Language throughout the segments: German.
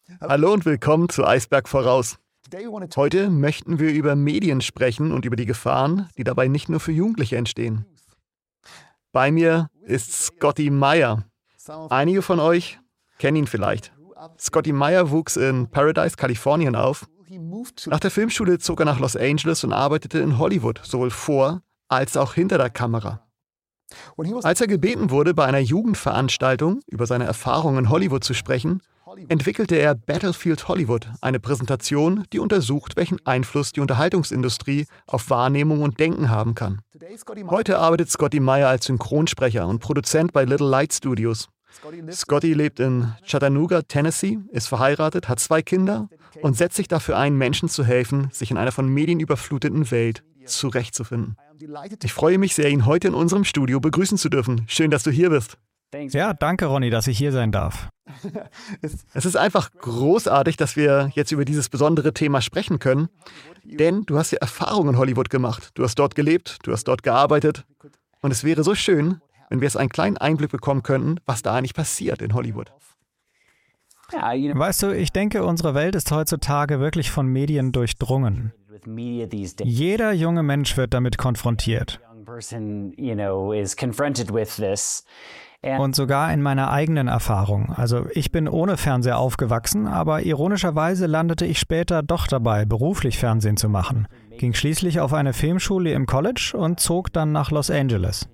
Hallo und willkommen zu Eisberg voraus. Heute möchten wir über Medien sprechen und über die Gefahren, die dabei nicht nur für Jugendliche entstehen. Bei mir ist Scotty Meyer. Einige von euch kennen ihn vielleicht. Scotty Meyer wuchs in Paradise, Kalifornien auf. Nach der Filmschule zog er nach Los Angeles und arbeitete in Hollywood, sowohl vor als auch hinter der Kamera. Als er gebeten wurde, bei einer Jugendveranstaltung über seine Erfahrungen in Hollywood zu sprechen, entwickelte er Battlefield Hollywood, eine Präsentation, die untersucht, welchen Einfluss die Unterhaltungsindustrie auf Wahrnehmung und Denken haben kann. Heute arbeitet Scotty Meyer als Synchronsprecher und Produzent bei Little Light Studios. Scotty lebt in Chattanooga, Tennessee, ist verheiratet, hat 2 Kinder und setzt sich dafür ein, Menschen zu helfen, sich in einer von Medien überfluteten Welt zurechtzufinden. Ich freue mich sehr, ihn heute in unserem Studio begrüßen zu dürfen. Schön, dass du hier bist. Ja, danke Ronny, dass ich hier sein darf. Es ist einfach großartig, dass wir jetzt über dieses besondere Thema sprechen können, denn du hast ja Erfahrungen in Hollywood gemacht. Du hast dort gelebt, du hast dort gearbeitet und es wäre so schön, wenn wir jetzt einen kleinen Einblick bekommen könnten, was da eigentlich passiert in Hollywood. Weißt du, ich denke, unsere Welt ist heutzutage wirklich von Medien durchdrungen. Jeder junge Mensch wird damit konfrontiert. Und sogar in meiner eigenen Erfahrung. Also ich bin ohne Fernseher aufgewachsen, aber ironischerweise landete ich später doch dabei, beruflich Fernsehen zu machen. Ging schließlich auf eine Filmschule im College und zog dann nach Los Angeles.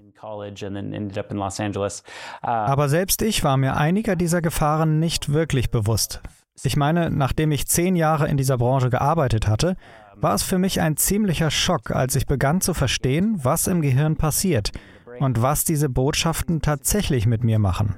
Aber selbst ich war mir einiger dieser Gefahren nicht wirklich bewusst. Ich meine, nachdem ich 10 Jahre in dieser Branche gearbeitet hatte, war es für mich ein ziemlicher Schock, als ich begann zu verstehen, was im Gehirn passiert und was diese Botschaften tatsächlich mit mir machen.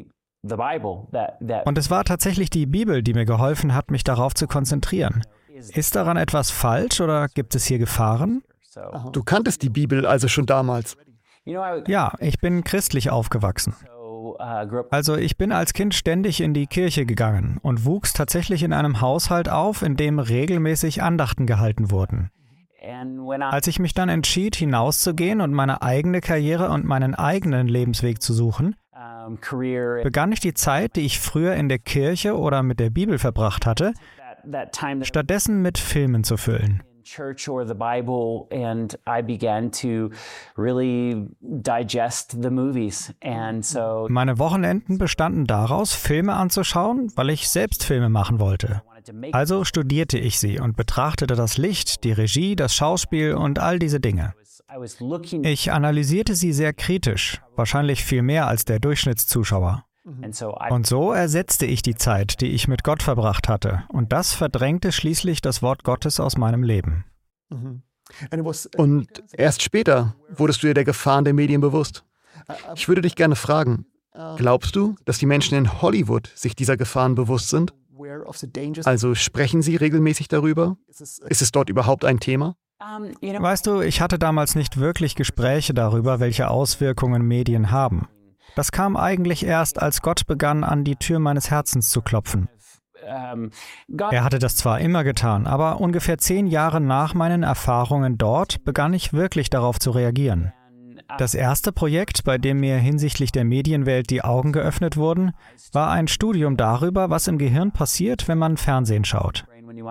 Und es war tatsächlich die Bibel, die mir geholfen hat, mich darauf zu konzentrieren. Ist daran etwas falsch oder gibt es hier Gefahren? Du kanntest die Bibel also schon damals. Ja, ich bin christlich aufgewachsen. Also ich bin als Kind ständig in die Kirche gegangen und wuchs tatsächlich in einem Haushalt auf, in dem regelmäßig Andachten gehalten wurden. Als ich mich dann entschied, hinauszugehen und meine eigene Karriere und meinen eigenen Lebensweg zu suchen, begann ich die Zeit, die ich früher in der Kirche oder mit der Bibel verbracht hatte, stattdessen mit Filmen zu füllen. Church or the Bible, and I began to really digest the movies. And so Meine Wochenenden bestanden daraus, Filme anzuschauen, weil ich selbst Filme machen wollte. Also studierte ich sie und betrachtete das Licht, die Regie, das Schauspiel und all diese Dinge. Ich analysierte sie sehr kritisch, wahrscheinlich viel mehr als der Durchschnittszuschauer. Und so ersetzte ich die Zeit, die ich mit Gott verbracht hatte. Und das verdrängte schließlich das Wort Gottes aus meinem Leben. Und erst später wurdest du dir der Gefahren der Medien bewusst. Ich würde dich gerne fragen, glaubst du, dass die Menschen in Hollywood sich dieser Gefahren bewusst sind? Also sprechen sie regelmäßig darüber? Ist es dort überhaupt ein Thema? Weißt du, ich hatte damals nicht wirklich Gespräche darüber, welche Auswirkungen Medien haben. Das kam eigentlich erst, als Gott begann, an die Tür meines Herzens zu klopfen. Er hatte das zwar immer getan, aber ungefähr 10 Jahre nach meinen Erfahrungen dort begann ich wirklich darauf zu reagieren. Das erste Projekt, bei dem mir hinsichtlich der Medienwelt die Augen geöffnet wurden, war ein Studium darüber, was im Gehirn passiert, wenn man Fernsehen schaut.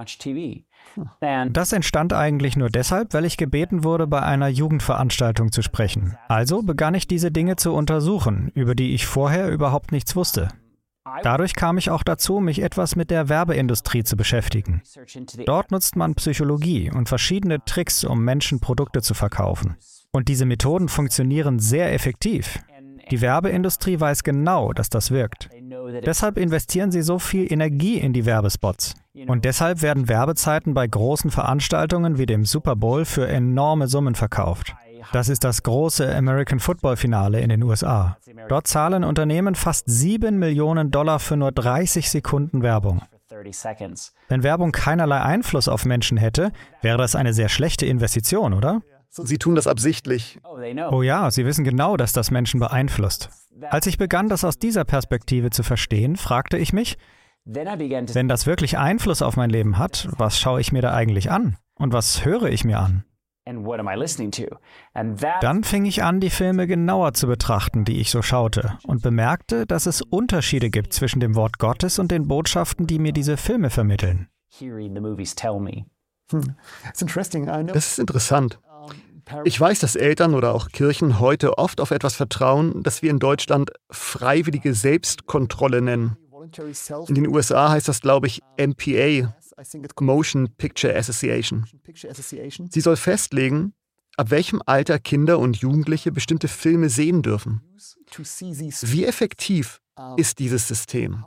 Das entstand eigentlich nur deshalb, weil ich gebeten wurde, bei einer Jugendveranstaltung zu sprechen. Also begann ich diese Dinge zu untersuchen, über die ich vorher überhaupt nichts wusste. Dadurch kam ich auch dazu, mich etwas mit der Werbeindustrie zu beschäftigen. Dort nutzt man Psychologie und verschiedene Tricks, um Menschen Produkte zu verkaufen. Und diese Methoden funktionieren sehr effektiv. Die Werbeindustrie weiß genau, dass das wirkt. Deshalb investieren sie so viel Energie in die Werbespots. Und deshalb werden Werbezeiten bei großen Veranstaltungen wie dem Super Bowl für enorme Summen verkauft. Das ist das große American Football Finale in den USA. Dort zahlen Unternehmen fast $7 Millionen für nur 30 Sekunden Werbung. Wenn Werbung keinerlei Einfluss auf Menschen hätte, wäre das eine sehr schlechte Investition, oder? Sie tun das absichtlich. Oh ja, sie wissen genau, dass das Menschen beeinflusst. Als ich begann, das aus dieser Perspektive zu verstehen, fragte ich mich, wenn das wirklich Einfluss auf mein Leben hat, was schaue ich mir da eigentlich an? Und was höre ich mir an? And what am I listening to? And that Dann fing ich an, die Filme genauer zu betrachten, die ich so schaute, und bemerkte, dass es Unterschiede gibt zwischen dem Wort Gottes und den Botschaften, die mir diese Filme vermitteln. hearing the movies tell me. Das ist interessant. Ich weiß, dass Eltern oder auch Kirchen heute oft auf etwas vertrauen, das wir in Deutschland freiwillige Selbstkontrolle nennen. In den USA heißt das, glaube ich, MPA, Motion Picture Association. Sie soll festlegen, ab welchem Alter Kinder und Jugendliche bestimmte Filme sehen dürfen. Wie effektiv ist dieses System?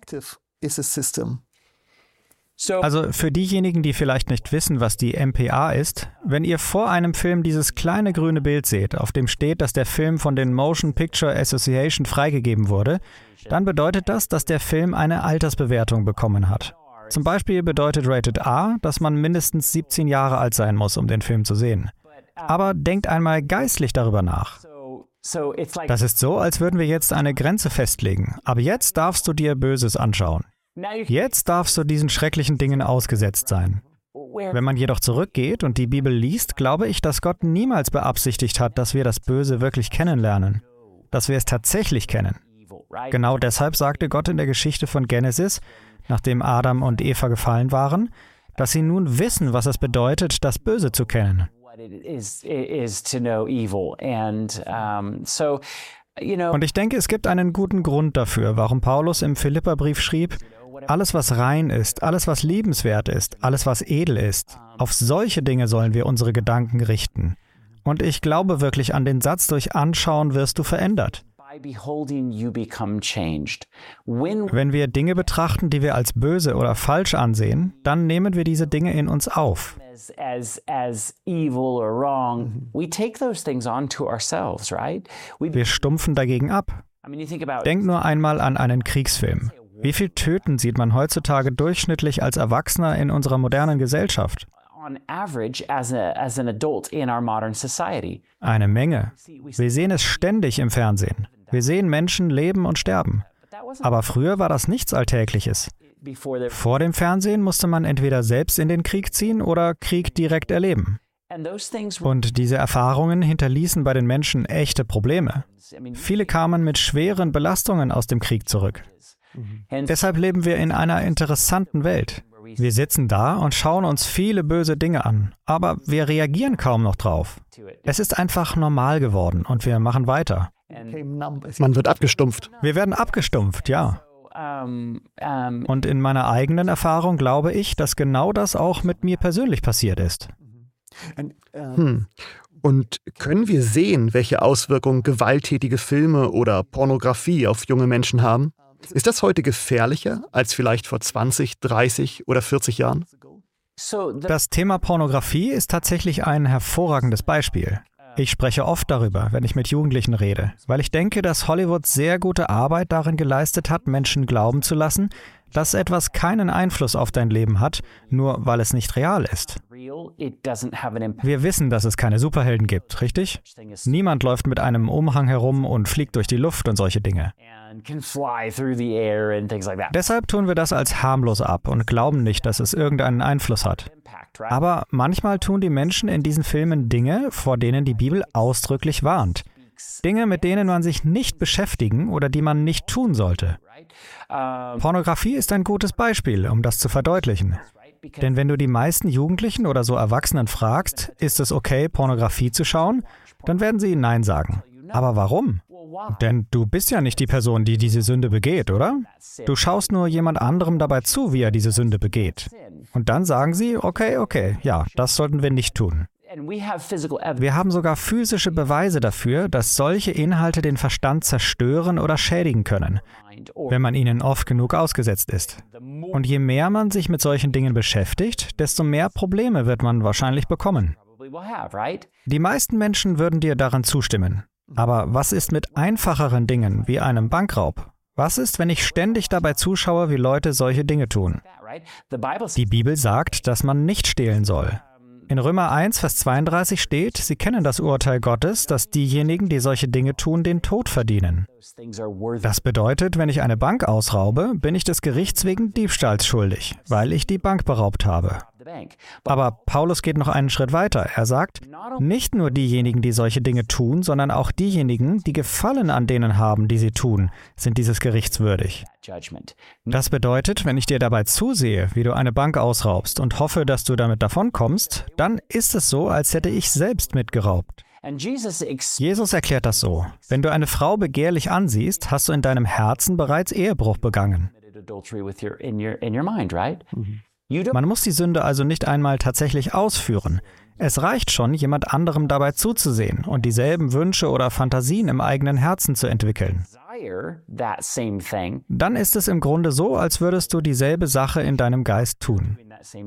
So Also für diejenigen, die vielleicht nicht wissen, was die MPA ist, wenn ihr vor einem Film dieses kleine grüne Bild seht, auf dem steht, dass der Film von den Motion Picture Association freigegeben wurde, dann bedeutet das, dass der Film eine Altersbewertung bekommen hat. Zum Beispiel bedeutet Rated R, dass man mindestens 17 Jahre alt sein muss, um den Film zu sehen. Aber denkt einmal geistlich darüber nach. so it's like Das ist so, als würden wir jetzt eine Grenze festlegen. Aber jetzt darfst du dir Böses anschauen. now you Jetzt darfst du diesen schrecklichen Dingen ausgesetzt sein. Wenn man jedoch zurückgeht und die Bibel liest, glaube ich, dass Gott niemals beabsichtigt hat, dass wir das Böse wirklich kennenlernen. Dass wir es tatsächlich kennen. evil, right? Genau deshalb sagte Gott in der Geschichte von Genesis, nachdem Adam und Eva gefallen waren, dass sie nun wissen, was es bedeutet, das Böse zu kennen. What it is to know evil, and so you know. Und ich denke, es gibt einen guten Grund dafür, warum Paulus im Philipperbrief schrieb, alles was rein ist, alles was liebenswert ist, alles was edel ist, auf solche Dinge sollen wir unsere Gedanken richten. Und ich glaube wirklich an den Satz, durch Anschauen wirst du verändert. By beholding, you become changed. When Wenn wir Dinge betrachten, die wir als böse oder falsch ansehen, dann nehmen wir diese Dinge in uns auf. as evil or wrong, we take those things onto ourselves, right? Wir stumpfen dagegen ab. I mean, you think about Denk nur einmal an einen Kriegsfilm. Wie viel Töten sieht man heutzutage durchschnittlich als Erwachsener in unserer modernen Gesellschaft? on average as an adult in our modern society. Eine Menge. Wir sehen es ständig im Fernsehen. Wir sehen Menschen leben und sterben. Aber früher war das nichts Alltägliches. Before there, Vor dem Fernsehen musste man entweder selbst in den Krieg ziehen oder Krieg direkt erleben. and those things were, Und diese Erfahrungen hinterließen bei den Menschen echte Probleme. I mean, Viele kamen mit schweren Belastungen aus dem Krieg zurück. and Deshalb leben wir in einer interessanten Welt. Wir sitzen da und schauen uns viele böse Dinge an, aber wir reagieren kaum noch drauf. to it. Es ist einfach normal geworden und wir machen weiter. Man wird abgestumpft. Wir werden abgestumpft, ja. Um, Und in meiner eigenen Erfahrung glaube ich, dass genau das auch mit mir persönlich passiert ist. Und können wir sehen, welche Auswirkungen gewalttätige Filme oder Pornografie auf junge Menschen haben? Ist das heute gefährlicher als vielleicht vor 20, 30 oder 40 Jahren? so the, Das Thema Pornografie ist tatsächlich ein hervorragendes Beispiel. Ich spreche oft darüber, wenn ich mit Jugendlichen rede, weil ich denke, dass Hollywood sehr gute Arbeit darin geleistet hat, Menschen glauben zu lassen, dass etwas keinen Einfluss auf dein Leben hat, nur weil es nicht real ist. real, it doesn't have an impact. Wir wissen, dass es keine Superhelden gibt, richtig? Thing is, Niemand läuft mit einem Umhang herum und fliegt durch die Luft und solche Dinge. and can fly through the air and things like that. Deshalb tun wir das als harmlos ab und glauben nicht, dass es irgendeinen Einfluss hat. Impact, right? Aber manchmal tun die Menschen in diesen Filmen Dinge, vor denen die Bibel ausdrücklich warnt. Dinge, mit denen man sich nicht beschäftigen oder die man nicht tun sollte. Pornografie ist ein gutes Beispiel, um das zu verdeutlichen. Denn wenn du die meisten Jugendlichen oder so Erwachsenen fragst, ist es okay, Pornografie zu schauen, dann werden sie Nein sagen. Aber warum? Denn du bist ja nicht die Person, die diese Sünde begeht, oder? Du schaust nur jemand anderem dabei zu, wie er diese Sünde begeht. Und dann sagen sie, okay, ja, das sollten wir nicht tun. And we have physical evidence. Wir haben sogar physische Beweise dafür, dass solche Inhalte den Verstand zerstören oder schädigen können, wenn man ihnen oft genug ausgesetzt ist. Und je mehr man sich mit solchen Dingen beschäftigt, desto mehr Probleme wird man wahrscheinlich bekommen. Probably will have, right? Die meisten Menschen würden dir daran zustimmen. Aber was ist mit einfacheren Dingen wie einem Bankraub? Was ist, wenn ich ständig dabei zuschaue, wie Leute solche Dinge tun? That, right? The Bible Die Bibel sagt, dass man nicht stehlen soll. In Römer 1, Vers 32 steht, sie kennen das Urteil Gottes, dass diejenigen, die solche Dinge tun, den Tod verdienen. those things are worthy. Das bedeutet, wenn ich eine Bank ausraube, bin ich des Gerichts wegen Diebstahls schuldig, weil ich die Bank beraubt habe. The bank. Aber Paulus geht noch einen Schritt weiter. Er sagt, nicht nur diejenigen, die solche Dinge tun, sondern auch diejenigen, die Gefallen an denen haben, die sie tun, sind dieses Gerichts würdig. Das bedeutet, wenn ich dir dabei zusehe, wie du eine Bank ausraubst und hoffe, dass du damit davonkommst, dann ist es so, als hätte ich selbst mitgeraubt. Jesus erklärt das so. Wenn du eine Frau begehrlich ansiehst, hast du in deinem Herzen bereits Ehebruch begangen. Man muss die Sünde also nicht einmal tatsächlich ausführen. Es reicht schon, jemand anderem dabei zuzusehen und dieselben Wünsche oder Fantasien im eigenen Herzen zu entwickeln. Dann ist es im Grunde so, als würdest du dieselbe Sache in deinem Geist tun.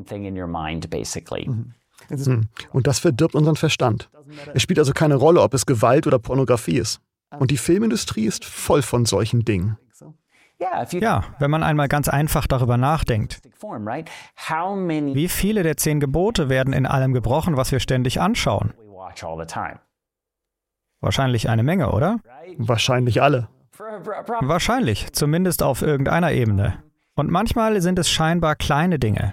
Und das verdirbt unseren Verstand. Es spielt also keine Rolle, ob es Gewalt oder Pornografie ist. Und die Filmindustrie ist voll von solchen Dingen. Ja, wenn man einmal ganz einfach darüber nachdenkt. Wie viele der 10 Gebote werden in allem gebrochen, was wir ständig anschauen? Wahrscheinlich eine Menge, oder? Wahrscheinlich alle. Wahrscheinlich, zumindest auf irgendeiner Ebene. Und manchmal sind es scheinbar kleine Dinge.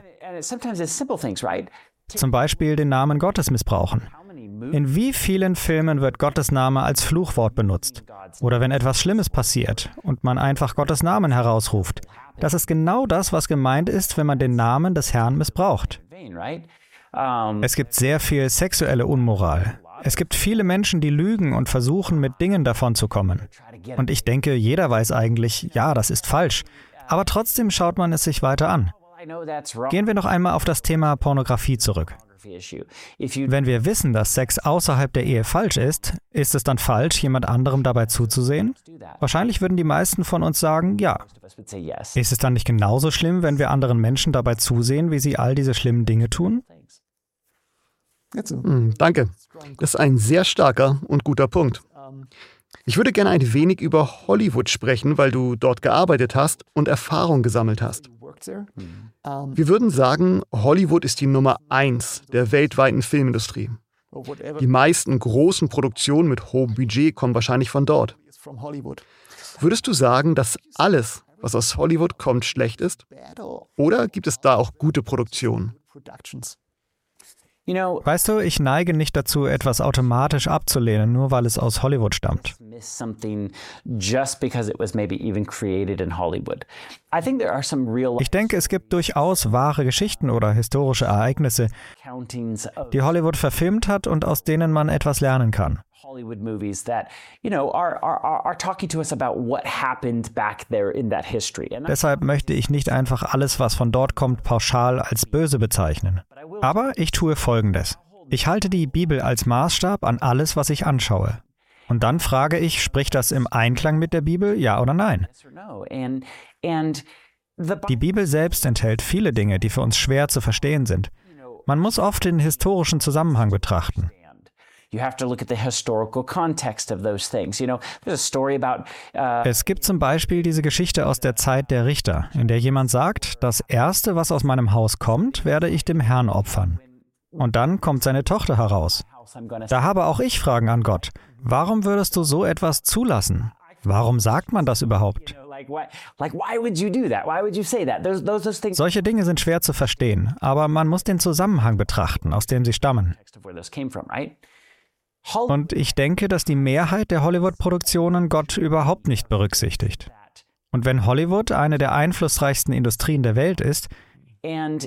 Zum Beispiel den Namen Gottes missbrauchen. In wie vielen Filmen wird Gottes Name als Fluchwort benutzt? Oder wenn etwas Schlimmes passiert und man einfach Gottes Namen herausruft. Das ist genau das, was gemeint ist, wenn man den Namen des Herrn missbraucht. Es gibt sehr viel sexuelle Unmoral. Es gibt viele Menschen, die lügen und versuchen, mit Dingen davonzukommen. Und ich denke, jeder weiß eigentlich, ja, das ist falsch. Aber trotzdem schaut man es sich weiter an. Gehen wir noch einmal auf das Thema Pornografie zurück. Wenn wir wissen, dass Sex außerhalb der Ehe falsch ist es dann falsch, jemand anderem dabei zuzusehen? Wahrscheinlich würden die meisten von uns sagen, ja. Ist es dann nicht genauso schlimm, wenn wir anderen Menschen dabei zusehen, wie sie all diese schlimmen Dinge tun? Danke. Das ist ein sehr starker und guter Punkt. Ich würde gerne ein wenig über Hollywood sprechen, weil du dort gearbeitet hast und Erfahrung gesammelt hast. Wir würden sagen, Hollywood ist die Nummer 1 der weltweiten Filmindustrie. Die meisten großen Produktionen mit hohem Budget kommen wahrscheinlich von dort. Würdest du sagen, dass alles, was aus Hollywood kommt, schlecht ist? Oder gibt es da auch gute Produktionen? Weißt du, ich neige nicht dazu, etwas automatisch abzulehnen, nur weil es aus Hollywood stammt. Ich denke, es gibt durchaus wahre Geschichten oder historische Ereignisse, die Hollywood verfilmt hat und aus denen man etwas lernen kann. Hollywood movies that, are talking to us about what happened back there in that history. Deshalb möchte ich nicht einfach alles, was von dort kommt, pauschal als böse bezeichnen. Aber ich tue Folgendes. Ich halte die Bibel als Maßstab an alles, was ich anschaue. Und dann frage ich, spricht das im Einklang mit der Bibel, ja oder nein? Die Bibel selbst enthält viele Dinge, die für uns schwer zu verstehen sind. Man muss oft den historischen Zusammenhang betrachten. Es gibt zum Beispiel diese Geschichte aus der Zeit der Richter, in der jemand sagt, das Erste, was aus meinem Haus kommt, werde ich dem Herrn opfern. Und dann kommt seine Tochter heraus. Da habe auch ich Fragen an Gott. Warum würdest du so etwas zulassen? Warum sagt man das überhaupt? Solche Dinge sind schwer zu verstehen, aber man muss den Zusammenhang betrachten, aus dem sie stammen. Und ich denke, dass die Mehrheit der Hollywood-Produktionen Gott überhaupt nicht berücksichtigt. Und wenn Hollywood eine der einflussreichsten Industrien der Welt ist, dann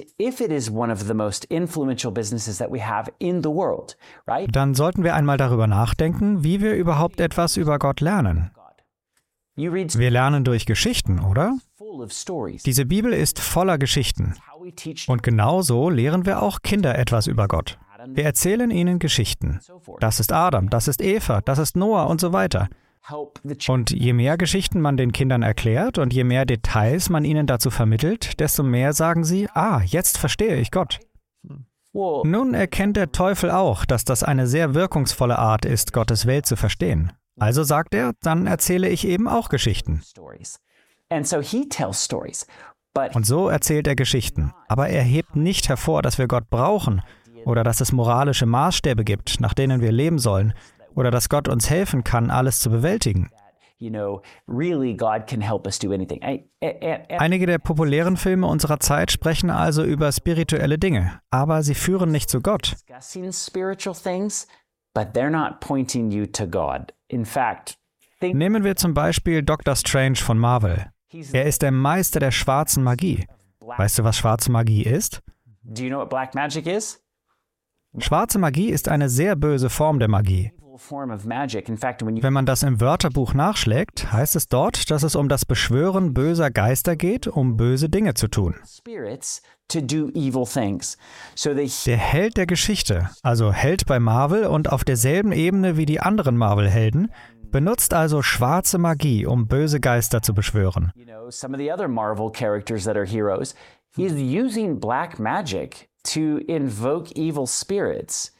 sollten wir einmal darüber nachdenken, wie wir überhaupt etwas über Gott lernen. Wir lernen durch Geschichten, oder? Diese Bibel ist voller Geschichten. Und genauso lehren wir auch Kinder etwas über Gott. Wir erzählen ihnen Geschichten. Das ist Adam, das ist Eva, das ist Noah und so weiter. Und je mehr Geschichten man den Kindern erklärt und je mehr Details man ihnen dazu vermittelt, desto mehr sagen sie, jetzt verstehe ich Gott. Nun erkennt der Teufel auch, dass das eine sehr wirkungsvolle Art ist, Gottes Welt zu verstehen. Also sagt er, dann erzähle ich eben auch Geschichten. Und so erzählt er Geschichten. Aber er hebt nicht hervor, dass wir Gott brauchen oder dass es moralische Maßstäbe gibt, nach denen wir leben sollen oder dass Gott uns helfen kann, alles zu bewältigen. really God can help us do anything. Einige der populären Filme unserer Zeit sprechen also über spirituelle Dinge, aber sie führen nicht zu Gott. Discussing spiritual things, but they're not pointing you to God. In fact, Nehmen wir zum Beispiel Dr. Strange von Marvel. Er ist der Meister der schwarzen Magie. Weißt du, was schwarze Magie ist? do you know what black magic is? Schwarze Magie ist eine sehr böse Form der Magie. Form of magic. In fact, when you Wenn man das im Wörterbuch nachschlägt, heißt es dort, dass es um das Beschwören böser Geister geht, um böse Dinge zu tun. spirits to do evil things. So Der Held der Geschichte, also Held bei Marvel und auf derselben Ebene wie die anderen Marvel-Helden, benutzt also schwarze Magie, um böse Geister zu beschwören. some of the other Marvel characters that are heroes, he's using black magic to invoke evil spirits.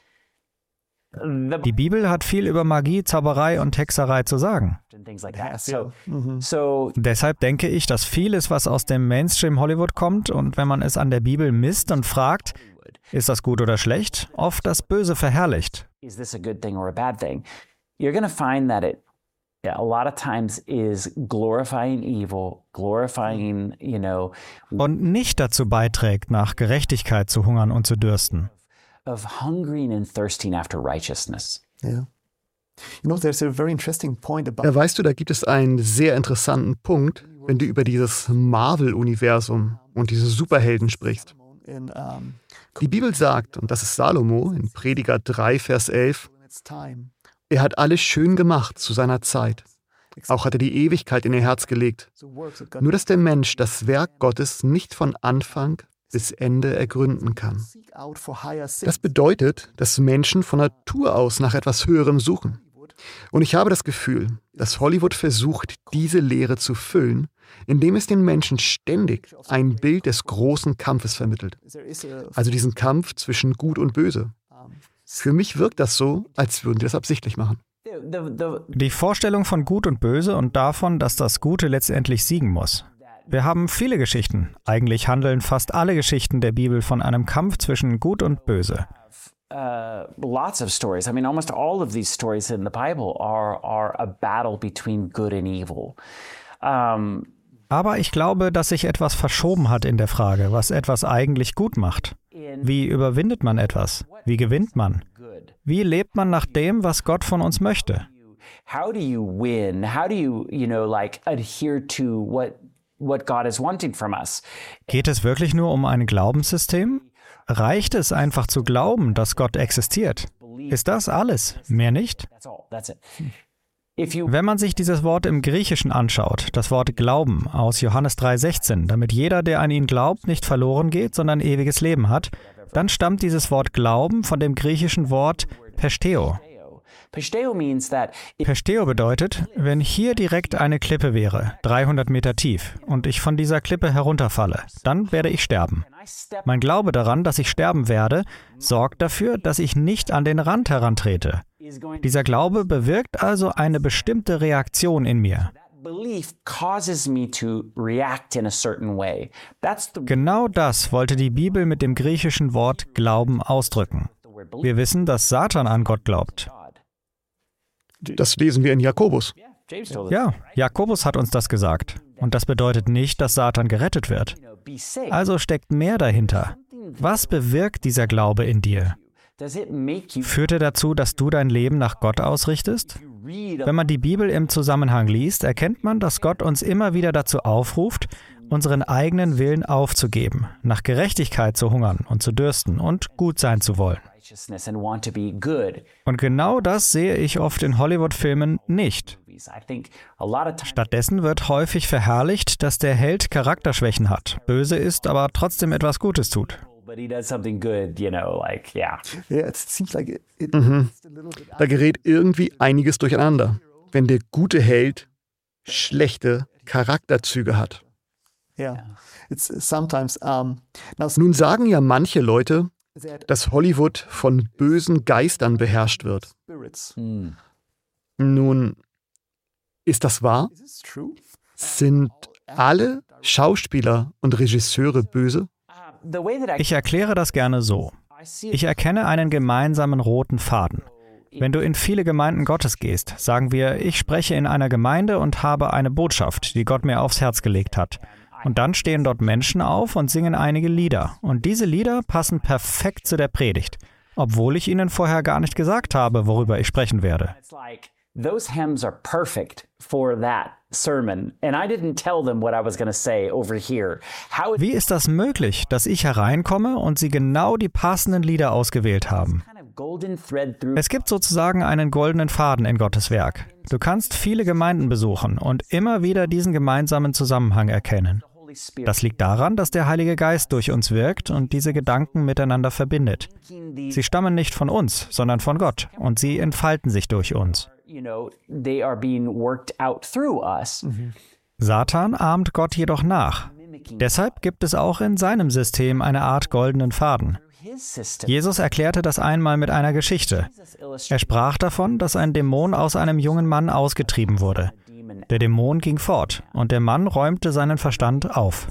Die Bibel hat viel über Magie, Zauberei und Hexerei zu sagen. And things like that. So Deshalb denke ich, dass vieles, was aus dem Mainstream-Hollywood kommt und wenn man es an der Bibel misst und fragt, ist das gut oder schlecht, oft das Böse verherrlicht. is this a good thing or a bad thing? You're going to find that it a lot of times is glorifying evil, glorifying, Und nicht dazu beiträgt, nach Gerechtigkeit zu hungern und zu dürsten. of hungering and thirsting after righteousness. Ja. There's a very interesting point about. Ja, weißt du, da gibt es einen sehr interessanten Punkt, wenn du über dieses Marvel-Universum und diese Superhelden sprichst. Die Bibel sagt, und das ist Salomo in Prediger 3, Vers 11, er hat alles schön gemacht zu seiner Zeit. Auch hat er die Ewigkeit in ihr Herz gelegt. Nur dass der Mensch das Werk Gottes nicht von Anfang bis Ende ergründen kann. Das bedeutet, dass Menschen von Natur aus nach etwas Höherem suchen. Und ich habe das Gefühl, dass Hollywood versucht, diese Leere zu füllen, indem es den Menschen ständig ein Bild des großen Kampfes vermittelt. Also diesen Kampf zwischen Gut und Böse. Für mich wirkt das so, als würden die das absichtlich machen. Die Vorstellung von Gut und Böse und davon, dass das Gute letztendlich siegen muss. Wir haben viele Geschichten. Eigentlich handeln fast alle Geschichten der Bibel von einem Kampf zwischen Gut und Böse. Lots of stories. I mean, almost all of these stories in the Bible are a battle between good and evil. Aber ich glaube, dass sich etwas verschoben hat in der Frage, was etwas eigentlich gut macht. Wie überwindet man etwas? Wie gewinnt man? Wie lebt man nach dem, was Gott von uns möchte? How do you win? How do you, adhere to what God is wanting from us? Geht es wirklich nur um ein Glaubenssystem? Reicht es einfach zu glauben, dass Gott existiert? Ist das alles? Mehr nicht? That's all. That's it. Wenn man sich dieses Wort im Griechischen anschaut, das Wort Glauben aus Johannes 3,16, damit jeder, der an ihn glaubt, nicht verloren geht, sondern ewiges Leben hat, dann stammt dieses Wort Glauben von dem griechischen Wort Pisteo. Pisteo bedeutet, wenn hier direkt eine Klippe wäre, 300 Meter tief, und ich von dieser Klippe herunterfalle, dann werde ich sterben. Mein Glaube daran, dass ich sterben werde, sorgt dafür, dass ich nicht an den Rand herantrete. Dieser Glaube bewirkt also eine bestimmte Reaktion in mir. Genau das wollte die Bibel mit dem griechischen Wort Glauben ausdrücken. Wir wissen, dass Satan an Gott glaubt. Das lesen wir in Jakobus. Ja, Jakobus hat uns das gesagt. Und das bedeutet nicht, dass Satan gerettet wird. Also steckt mehr dahinter. Was bewirkt dieser Glaube in dir? Führt er dazu, dass du dein Leben nach Gott ausrichtest? Wenn man die Bibel im Zusammenhang liest, erkennt man, dass Gott uns immer wieder dazu aufruft, unseren eigenen Willen aufzugeben, nach Gerechtigkeit zu hungern und zu dürsten und gut sein zu wollen. Und genau das sehe ich oft in Hollywood-Filmen nicht. Stattdessen wird häufig verherrlicht, dass der Held Charakterschwächen hat, böse ist, aber trotzdem etwas Gutes tut. Da gerät irgendwie einiges durcheinander, wenn der gute Held schlechte Charakterzüge hat. Nun sagen ja manche Leute, dass Hollywood von bösen Geistern beherrscht wird. Nun, ist das wahr? Sind alle Schauspieler und Regisseure böse? Ich erkläre das gerne so. Ich erkenne einen gemeinsamen roten Faden. Wenn du in viele Gemeinden Gottes gehst, sagen wir, ich spreche in einer Gemeinde und habe eine Botschaft, die Gott mir aufs Herz gelegt hat. Und dann stehen dort Menschen auf und singen einige Lieder. Und diese Lieder passen perfekt zu der Predigt, obwohl ich ihnen vorher gar nicht gesagt habe, worüber ich sprechen werde. Those hymns are perfect for that sermon, and I didn't tell them what I was going to say over here. Wie ist das möglich, dass ich hereinkomme und sie genau die passenden Lieder ausgewählt haben? Es gibt sozusagen einen goldenen Faden in Gottes Werk. Du kannst viele Gemeinden besuchen und immer wieder diesen gemeinsamen Zusammenhang erkennen. Das liegt daran, dass der Heilige Geist durch uns wirkt und diese Gedanken miteinander verbindet. Sie stammen nicht von uns, sondern von Gott, und sie entfalten sich durch uns. Satan ahmt Gott jedoch nach. Deshalb gibt es auch in seinem System eine Art goldenen Faden. Jesus erklärte das einmal mit einer Geschichte. Er sprach davon, dass ein Dämon aus einem jungen Mann ausgetrieben wurde. Der Dämon ging fort und der Mann räumte seinen Verstand auf.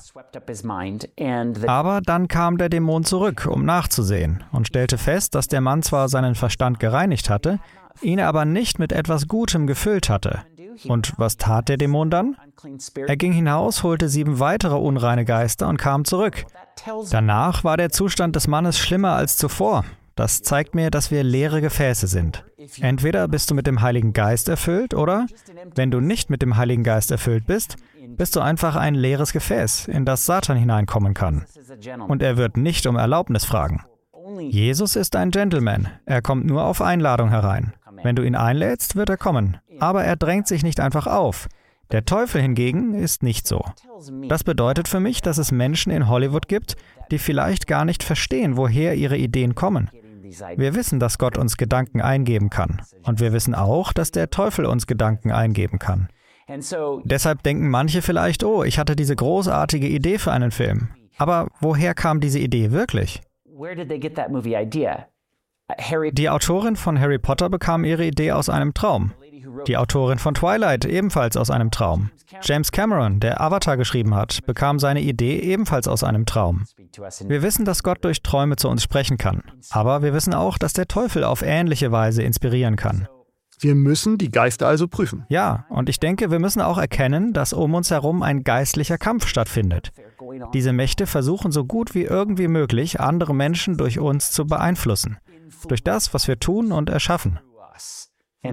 Aber dann kam der Dämon zurück, um nachzusehen, und stellte fest, dass der Mann zwar seinen Verstand gereinigt hatte, ihn aber nicht mit etwas Gutem gefüllt hatte. Und was tat der Dämon dann? Er ging hinaus, holte 7 weitere unreine Geister und kam zurück. Danach war der Zustand des Mannes schlimmer als zuvor. Das zeigt mir, dass wir leere Gefäße sind. Entweder bist du mit dem Heiligen Geist erfüllt oder, wenn du nicht mit dem Heiligen Geist erfüllt bist, bist du einfach ein leeres Gefäß, in das Satan hineinkommen kann. Und er wird nicht um Erlaubnis fragen. Jesus ist ein Gentleman. Er kommt nur auf Einladung herein. Wenn du ihn einlädst, wird er kommen. Aber er drängt sich nicht einfach auf. Der Teufel hingegen ist nicht so. Das bedeutet für mich, dass es Menschen in Hollywood gibt, die vielleicht gar nicht verstehen, woher ihre Ideen kommen. Wir wissen, dass Gott uns Gedanken eingeben kann. Und wir wissen auch, dass der Teufel uns Gedanken eingeben kann. Deshalb denken manche vielleicht, oh, ich hatte diese großartige Idee für einen Film. Aber woher kam diese Idee wirklich? Die Autorin von Harry Potter bekam ihre Idee aus einem Traum. Die Autorin von Twilight ebenfalls aus einem Traum. James Cameron, der Avatar geschrieben hat, bekam seine Idee ebenfalls aus einem Traum. Wir wissen, dass Gott durch Träume zu uns sprechen kann. Aber wir wissen auch, dass der Teufel auf ähnliche Weise inspirieren kann. Wir müssen die Geister also prüfen. Ja, und ich denke, wir müssen auch erkennen, dass um uns herum ein geistlicher Kampf stattfindet. Diese Mächte versuchen so gut wie irgendwie möglich, andere Menschen durch uns zu beeinflussen. Durch das, was wir tun und erschaffen. Und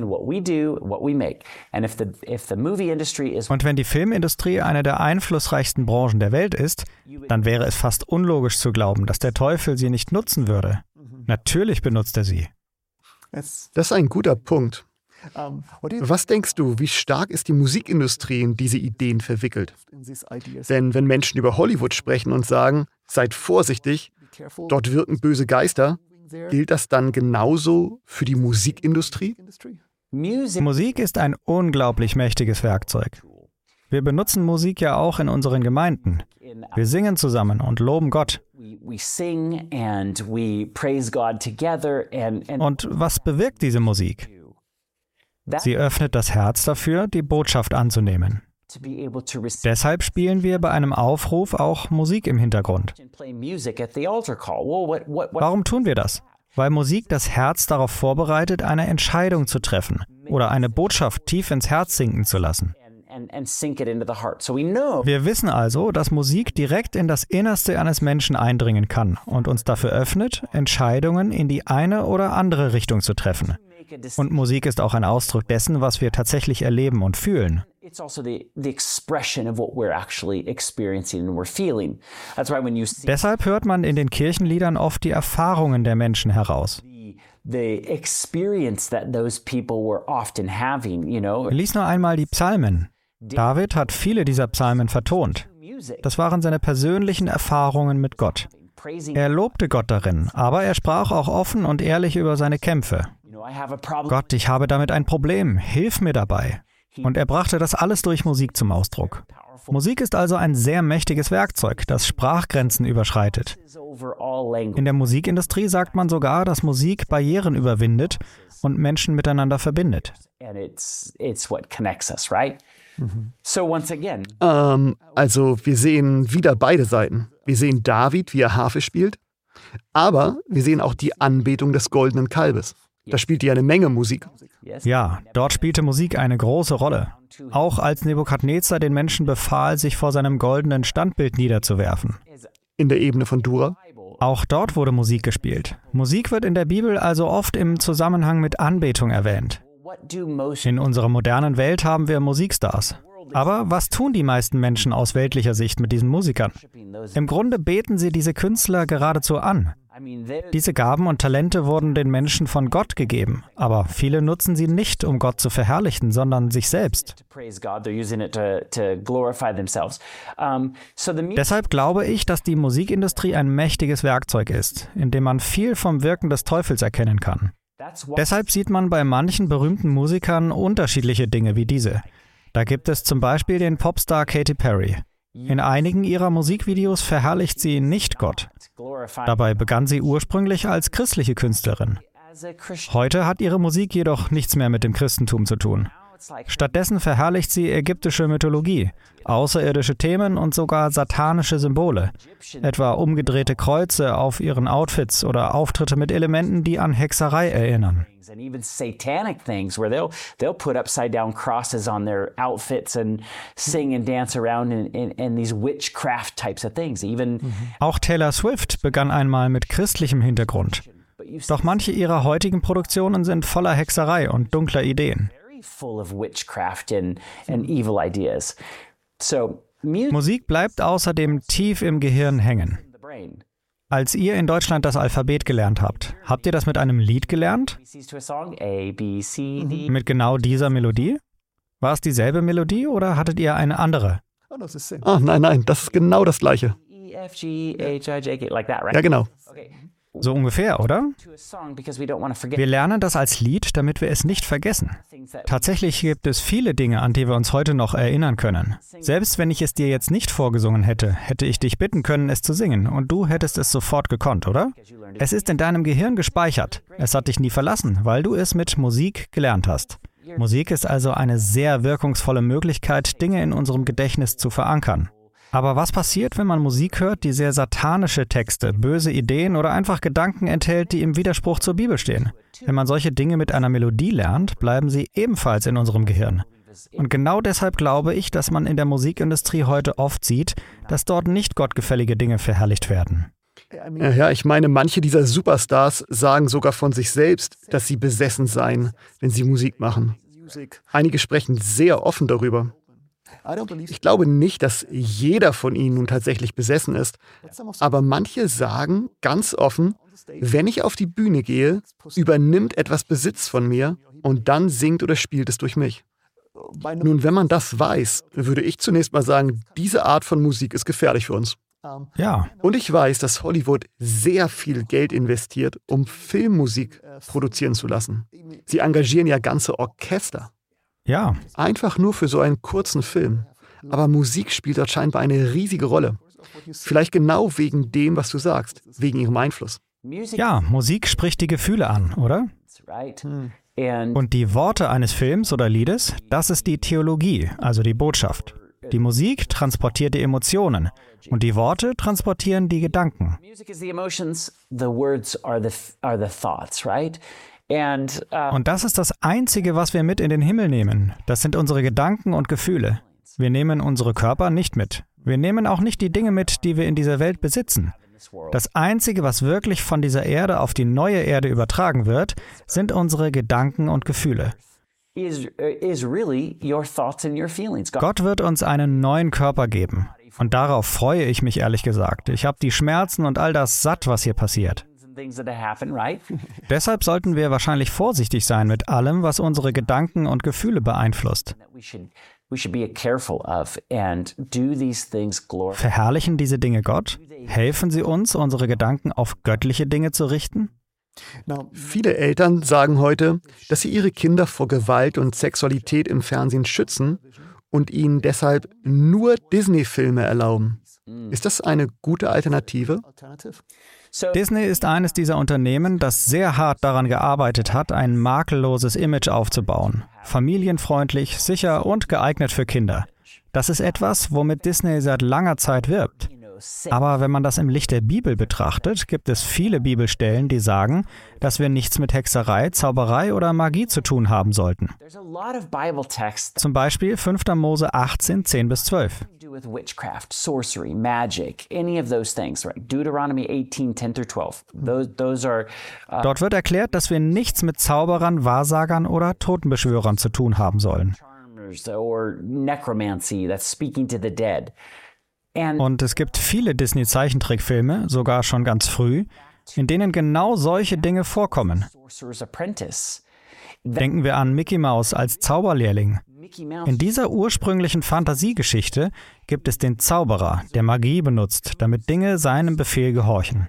wenn die Filmindustrie eine der einflussreichsten Branchen der Welt ist, dann wäre es fast unlogisch zu glauben, dass der Teufel sie nicht nutzen würde. Natürlich benutzt er sie. Das ist ein guter Punkt. Was denkst du, wie stark ist die Musikindustrie in diese Ideen verwickelt? Denn wenn Menschen über Hollywood sprechen und sagen, seid vorsichtig, dort wirken böse Geister, gilt das dann genauso für die Musikindustrie? Musik ist ein unglaublich mächtiges Werkzeug. Wir benutzen Musik ja auch in unseren Gemeinden. Wir singen zusammen und loben Gott. Und was bewirkt diese Musik? Sie öffnet das Herz dafür, die Botschaft anzunehmen. Deshalb spielen wir bei einem Aufruf auch Musik im Hintergrund. Warum tun wir das? Weil Musik das Herz darauf vorbereitet, eine Entscheidung zu treffen oder eine Botschaft tief ins Herz sinken zu lassen. Wir wissen also, dass Musik direkt in das Innerste eines Menschen eindringen kann und uns dafür öffnet, Entscheidungen in die eine oder andere Richtung zu treffen. Und Musik ist auch ein Ausdruck dessen, was wir tatsächlich erleben und fühlen. Deshalb hört man in den Kirchenliedern oft die Erfahrungen der Menschen heraus. Lies nur einmal die Psalmen. David hat viele dieser Psalmen vertont. Das waren seine persönlichen Erfahrungen mit Gott. Er lobte Gott darin, aber er sprach auch offen und ehrlich über seine Kämpfe. Gott, ich habe damit ein Problem, hilf mir dabei. Und er brachte das alles durch Musik zum Ausdruck. Musik ist also ein sehr mächtiges Werkzeug, das Sprachgrenzen überschreitet. In der Musikindustrie sagt man sogar, dass Musik Barrieren überwindet und Menschen miteinander verbindet. Also wir sehen wieder beide Seiten. Wir sehen David, wie er Harfe spielt, aber wir sehen auch die Anbetung des goldenen Kalbes. Da spielte ja eine Menge Musik. Ja, dort spielte Musik eine große Rolle. Auch als Nebukadnezar den Menschen befahl, sich vor seinem goldenen Standbild niederzuwerfen. In der Ebene von Dura. Auch dort wurde Musik gespielt. Musik wird in der Bibel also oft im Zusammenhang mit Anbetung erwähnt. In unserer modernen Welt haben wir Musikstars. Aber was tun die meisten Menschen aus weltlicher Sicht mit diesen Musikern? Im Grunde beten sie diese Künstler geradezu an. Diese Gaben und Talente wurden den Menschen von Gott gegeben, aber viele nutzen sie nicht, um Gott zu verherrlichen, sondern sich selbst. Deshalb glaube ich, dass die Musikindustrie ein mächtiges Werkzeug ist, in dem man viel vom Wirken des Teufels erkennen kann. Deshalb sieht man bei manchen berühmten Musikern unterschiedliche Dinge wie diese. Da gibt es zum Beispiel den Popstar Katy Perry. In einigen ihrer Musikvideos verherrlicht sie nicht Gott. Dabei begann sie ursprünglich als christliche Künstlerin. Heute hat ihre Musik jedoch nichts mehr mit dem Christentum zu tun. Stattdessen verherrlicht sie ägyptische Mythologie, außerirdische Themen und sogar satanische Symbole, etwa umgedrehte Kreuze auf ihren Outfits oder Auftritte mit Elementen, die an Hexerei erinnern. And even satanic things where they'll put upside down crosses on their outfits and sing and dance around in these witchcraft types of things. Auch Taylor Swift begann einmal mit christlichem Hintergrund. Doch manche ihrer heutigen Produktionen sind voller Hexerei und dunkler Ideen. Musik bleibt außerdem tief im Gehirn hängen. Als ihr in Deutschland das Alphabet gelernt habt, habt ihr das mit einem Lied gelernt? Mit genau dieser Melodie? War es dieselbe Melodie oder hattet ihr eine andere? Nein, das ist genau das Gleiche. Ja, genau. So ungefähr, oder? Wir lernen das als Lied, damit wir es nicht vergessen. Tatsächlich gibt es viele Dinge, an die wir uns heute noch erinnern können. Selbst wenn ich es dir jetzt nicht vorgesungen hätte, hätte ich dich bitten können, es zu singen, und du hättest es sofort gekonnt, oder? Es ist in deinem Gehirn gespeichert. Es hat dich nie verlassen, weil du es mit Musik gelernt hast. Musik ist also eine sehr wirkungsvolle Möglichkeit, Dinge in unserem Gedächtnis zu verankern. Aber was passiert, wenn man Musik hört, die sehr satanische Texte, böse Ideen oder einfach Gedanken enthält, die im Widerspruch zur Bibel stehen? Wenn man solche Dinge mit einer Melodie lernt, bleiben sie ebenfalls in unserem Gehirn. Und genau deshalb glaube ich, dass man in der Musikindustrie heute oft sieht, dass dort nicht gottgefällige Dinge verherrlicht werden. Ja, ich meine, manche dieser Superstars sagen sogar von sich selbst, dass sie besessen seien, wenn sie Musik machen. Einige sprechen sehr offen darüber. Ich glaube nicht, dass jeder von ihnen nun tatsächlich besessen ist, aber manche sagen ganz offen, wenn ich auf die Bühne gehe, übernimmt etwas Besitz von mir und dann singt oder spielt es durch mich. Nun, wenn man das weiß, würde ich zunächst mal sagen, diese Art von Musik ist gefährlich für uns. Ja. Und ich weiß, dass Hollywood sehr viel Geld investiert, um Filmmusik produzieren zu lassen. Sie engagieren ja ganze Orchester. Ja. Einfach nur für so einen kurzen Film. Aber Musik spielt dort scheinbar eine riesige Rolle. Vielleicht genau wegen dem, was du sagst, wegen ihrem Einfluss. Ja, Musik spricht die Gefühle an, oder? Und die Worte eines Films oder Liedes, das ist die Theologie, also die Botschaft. Die Musik transportiert die Emotionen und die Worte transportieren die Gedanken. Und das ist das Einzige, was wir mit in den Himmel nehmen. Das sind unsere Gedanken und Gefühle. Wir nehmen unsere Körper nicht mit. Wir nehmen auch nicht die Dinge mit, die wir in dieser Welt besitzen. Das Einzige, was wirklich von dieser Erde auf die neue Erde übertragen wird, sind unsere Gedanken und Gefühle. Gott wird uns einen neuen Körper geben. Und darauf freue ich mich ehrlich gesagt. Ich habe die Schmerzen und all das satt, was hier passiert. Deshalb sollten wir wahrscheinlich vorsichtig sein mit allem, was unsere Gedanken und Gefühle beeinflusst. Verherrlichen diese Dinge Gott? Helfen sie uns, unsere Gedanken auf göttliche Dinge zu richten? Viele Eltern sagen heute, dass sie ihre Kinder vor Gewalt und Sexualität im Fernsehen schützen und ihnen deshalb nur Disney-Filme erlauben. Ist das eine gute Alternative? Disney ist eines dieser Unternehmen, das sehr hart daran gearbeitet hat, ein makelloses Image aufzubauen. Familienfreundlich, sicher und geeignet für Kinder. Das ist etwas, womit Disney seit langer Zeit wirbt. Aber wenn man das im Licht der Bibel betrachtet, gibt es viele Bibelstellen, die sagen, dass wir nichts mit Hexerei, Zauberei oder Magie zu tun haben sollten. Zum Beispiel 5. Mose 18, 10-12. With witchcraft, sorcery, magic, any of those things, right? Deuteronomy 18, 10-12. Those are. Dort wird erklärt, dass wir nichts mit Zauberern, Wahrsagern oder Totenbeschwörern zu tun haben sollen. Or necromancy, that's speaking to the dead. Und es gibt viele Disney-Zeichentrickfilme, sogar schon ganz früh, in denen genau solche Dinge vorkommen. Denken wir an Mickey Mouse als Zauberlehrling. In dieser ursprünglichen Fantasiegeschichte gibt es den Zauberer, der Magie benutzt, damit Dinge seinem Befehl gehorchen.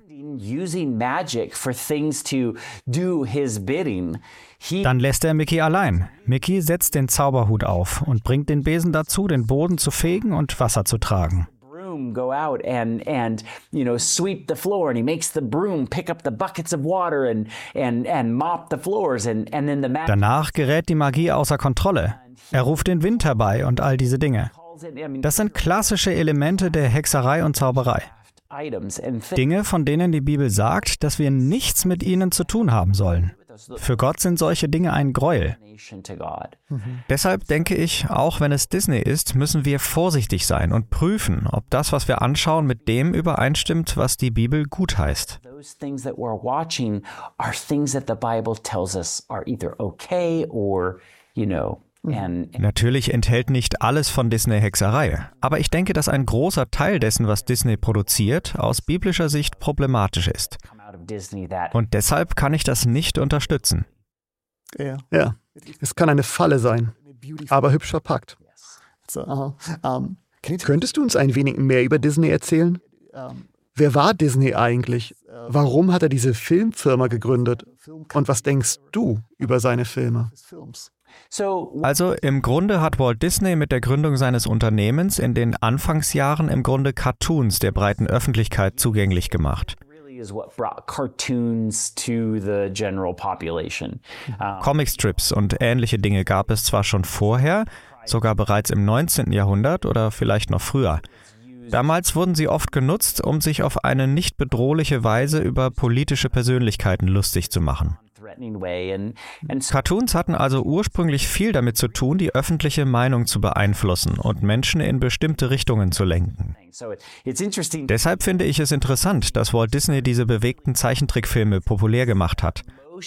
Dann lässt er Mickey allein. Mickey setzt den Zauberhut auf und bringt den Besen dazu, den Boden zu fegen und Wasser zu tragen. Go out and sweep the floor, and he makes the broom pick up the buckets of water and mop the floors, and then the magic. Danach gerät die Magie außer Kontrolle. Er ruft den Wind herbei und all diese Dinge. Das sind klassische Elemente der Hexerei und Zauberei. Dinge, von denen die Bibel sagt, dass wir nichts mit ihnen zu tun haben sollen. Für Gott sind solche Dinge ein Gräuel. Deshalb denke ich, auch wenn es Disney ist, müssen wir vorsichtig sein und prüfen, ob das, was wir anschauen, mit dem übereinstimmt, was die Bibel gut heißt. Natürlich enthält nicht alles von Disney Hexerei, aber ich denke, dass ein großer Teil dessen, was Disney produziert, aus biblischer Sicht problematisch ist. Und deshalb kann ich das nicht unterstützen. Ja, es kann eine Falle sein, aber hübsch verpackt. Könntest du uns ein wenig mehr über Disney erzählen? Wer war Disney eigentlich? Warum hat er diese Filmfirma gegründet? Und was denkst du über seine Filme? Also im Grunde hat Walt Disney mit der Gründung seines Unternehmens in den Anfangsjahren im Grunde Cartoons der breiten Öffentlichkeit zugänglich gemacht. Comicstrips und ähnliche Dinge gab es zwar schon vorher, sogar bereits im 19. Jahrhundert oder vielleicht noch früher. Damals wurden sie oft genutzt, um sich auf eine nicht bedrohliche Weise über politische Persönlichkeiten lustig zu machen. Cartoons hatten also ursprünglich viel damit zu tun, die öffentliche Meinung zu beeinflussen und Menschen in bestimmte Richtungen zu lenken. Deshalb finde ich es interessant, dass Walt Disney diese bewegten Zeichentrickfilme populär gemacht hat.